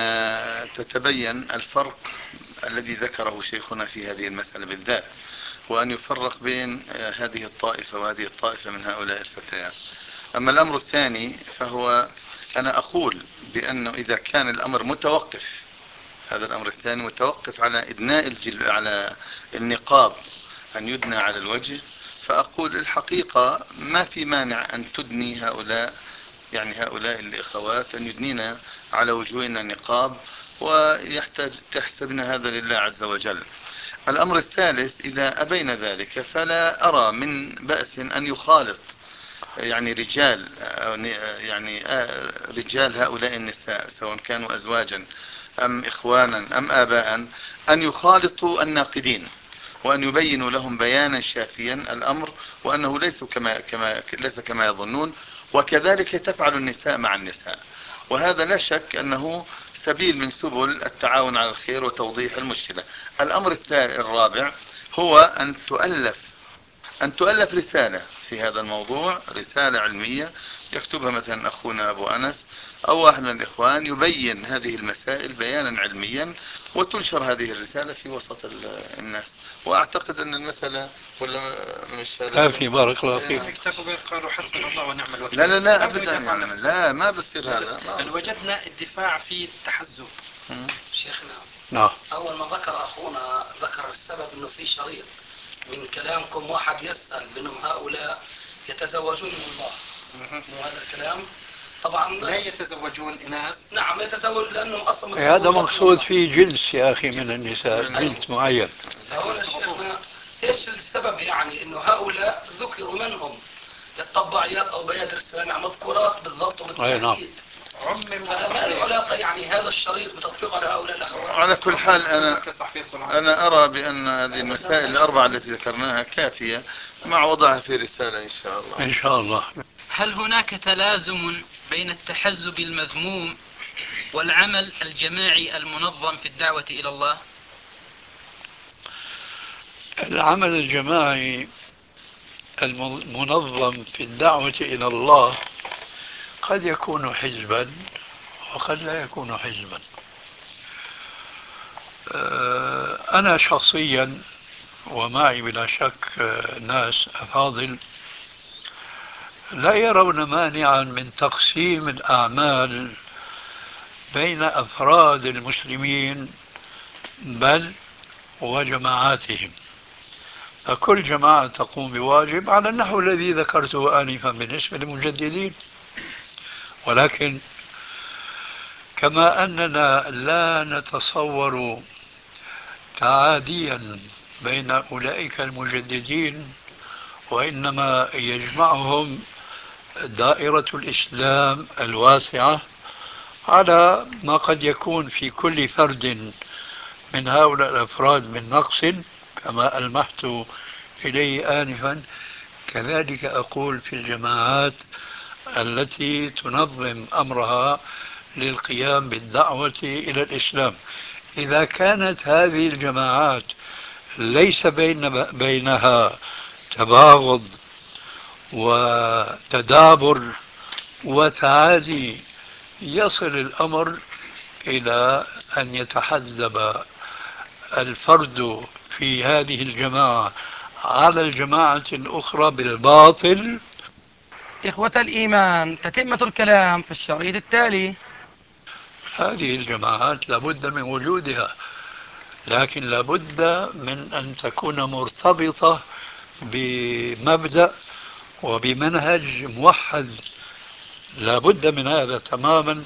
تتبين الفرق الذي ذكره شيخنا في هذه المسألة بالذات، وأن يفرق بين هذه الطائفة وهذه الطائفة من هؤلاء الفتيات. أما الأمر الثاني فهو أنا أقول بأنه إذا كان الأمر متوقف، هذا الأمر الثاني متوقف على إدناء الجل على النقاب، أن يدنى على الوجه، فأقول الحقيقة ما في مانع أن تدني هؤلاء يعني هؤلاء الإخوات أن يدنينا على وجوهنا النقاب، ويحتاج تحسبن هذا لله عز وجل. الأمر الثالث إذا أبين ذلك فلا أرى من بأس أن يخالط يعني رجال يعني رجال هؤلاء النساء سواء كانوا أزواجا أم إخوانا أم آباء، أن يخالطوا الناقدين وأن يبينوا لهم بيانا شافيا الأمر، وأنه ليس كما كما ليس كما يظنون. وكذلك تفعل النساء مع النساء، وهذا لا شك أنه سبيل من سبل التعاون على الخير وتوضيح المشكلة. الأمر الرابع هو أن تؤلف أن تؤلف رسالة في هذا الموضوع، رسالة علمية يكتبها مثلا أخونا أبو أنس أو واحد من الإخوان يبين هذه المسائل بيانا علميا، وتنشر هذه الرسالة في وسط الناس. وأعتقد أن المسألة ولا مش هذا في بارك الله فيك. يكتبوا قالوا حسبنا الله ونعم الوكيل. لا لا لا أبدا يعني لا ما بصير هذا. لأن وجدنا الدفاع في التحزب. شيخنا نعم. أول ما ذكر أخونا ذكر السبب أنه في شريط من كلامكم واحد يسأل بأنهم هؤلاء يتزوجون من الله، وهذا الكلام طبعا لا يتزوجون إناث. نعم يتزوج لأنهم أصلا هذا مقصود فيه جنس يا أخي من النساء، جنس معين. فهنا شيخنا إيش السبب يعني أنه هؤلاء ذكروا منهم الطباعيات أو بيادر السلام مذكورات بالضبط وبالتحديد، فما العلاقة يعني هذا الشريط بتطبيق على هؤلاء الأخوات؟ على كل حال أنا أنا أرى بأن هذه المسائل الأربعة التي ذكرناها كافية مع وضعها في رسالة إن شاء الله. إن شاء الله. هل هناك تلازم بين التحزب المذموم والعمل الجماعي المنظم في الدعوة إلى الله؟ العمل الجماعي المنظم في الدعوة إلى الله قد يكون حزبا وقد لا يكون حزبا. أنا شخصيا ومعي بلا شك ناس أفاضل لا يرون مانعا من تقسيم الأعمال بين أفراد المسلمين بل وجماعاتهم، فكل جماعة تقوم بواجب على النحو الذي ذكرته آنفا بالنسبة للمجددين. ولكن كما أننا لا نتصور تعاديا بين أولئك المجددين، وإنما يجمعهم دائرة الإسلام الواسعة على ما قد يكون في كل فرد من هؤلاء الأفراد من نقص كما ألمحت إليه آنفا، كذلك أقول في الجماعات التي تنظم أمرها للقيام بالدعوة إلى الإسلام. إذا كانت هذه الجماعات ليس بين بينها تباغض وتدابر وتعادي، يصل الأمر إلى أن يتحزب الفرد في هذه الجماعة على الجماعة الأخرى بالباطل. إخوة الإيمان، تتمة الكلام في الشريط التالي. هذه الجماعات لابد من وجودها، لكن لابد من أن تكون مرتبطة بمبدأ وبمنهج موحد، لابد من هذا تماما.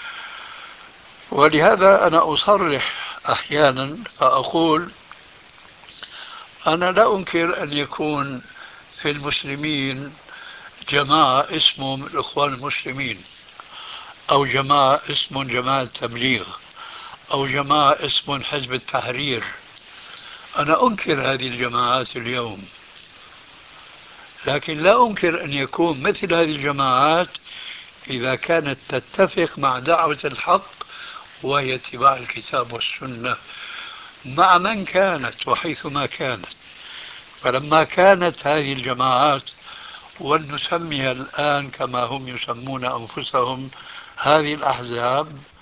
ولهذا أنا أصرح أحيانا فأقول أنا لا أنكر أن يكون في المسلمين جماعة اسمهم الإخوان المسلمين، أو جماعة اسمهم جماعة تبليغ، أو جماعة اسمهم حزب التحرير. أنا أنكر هذه الجماعات اليوم، لكن لا أنكر أن يكون مثل هذه الجماعات إذا كانت تتفق مع دعوة الحق وهي اتباع الكتاب والسنة مع من كانت وحيثما كانت. فلما كانت هذه الجماعات، ولنسميها الآن كما هم يسمون أنفسهم، هذه الأحزاب،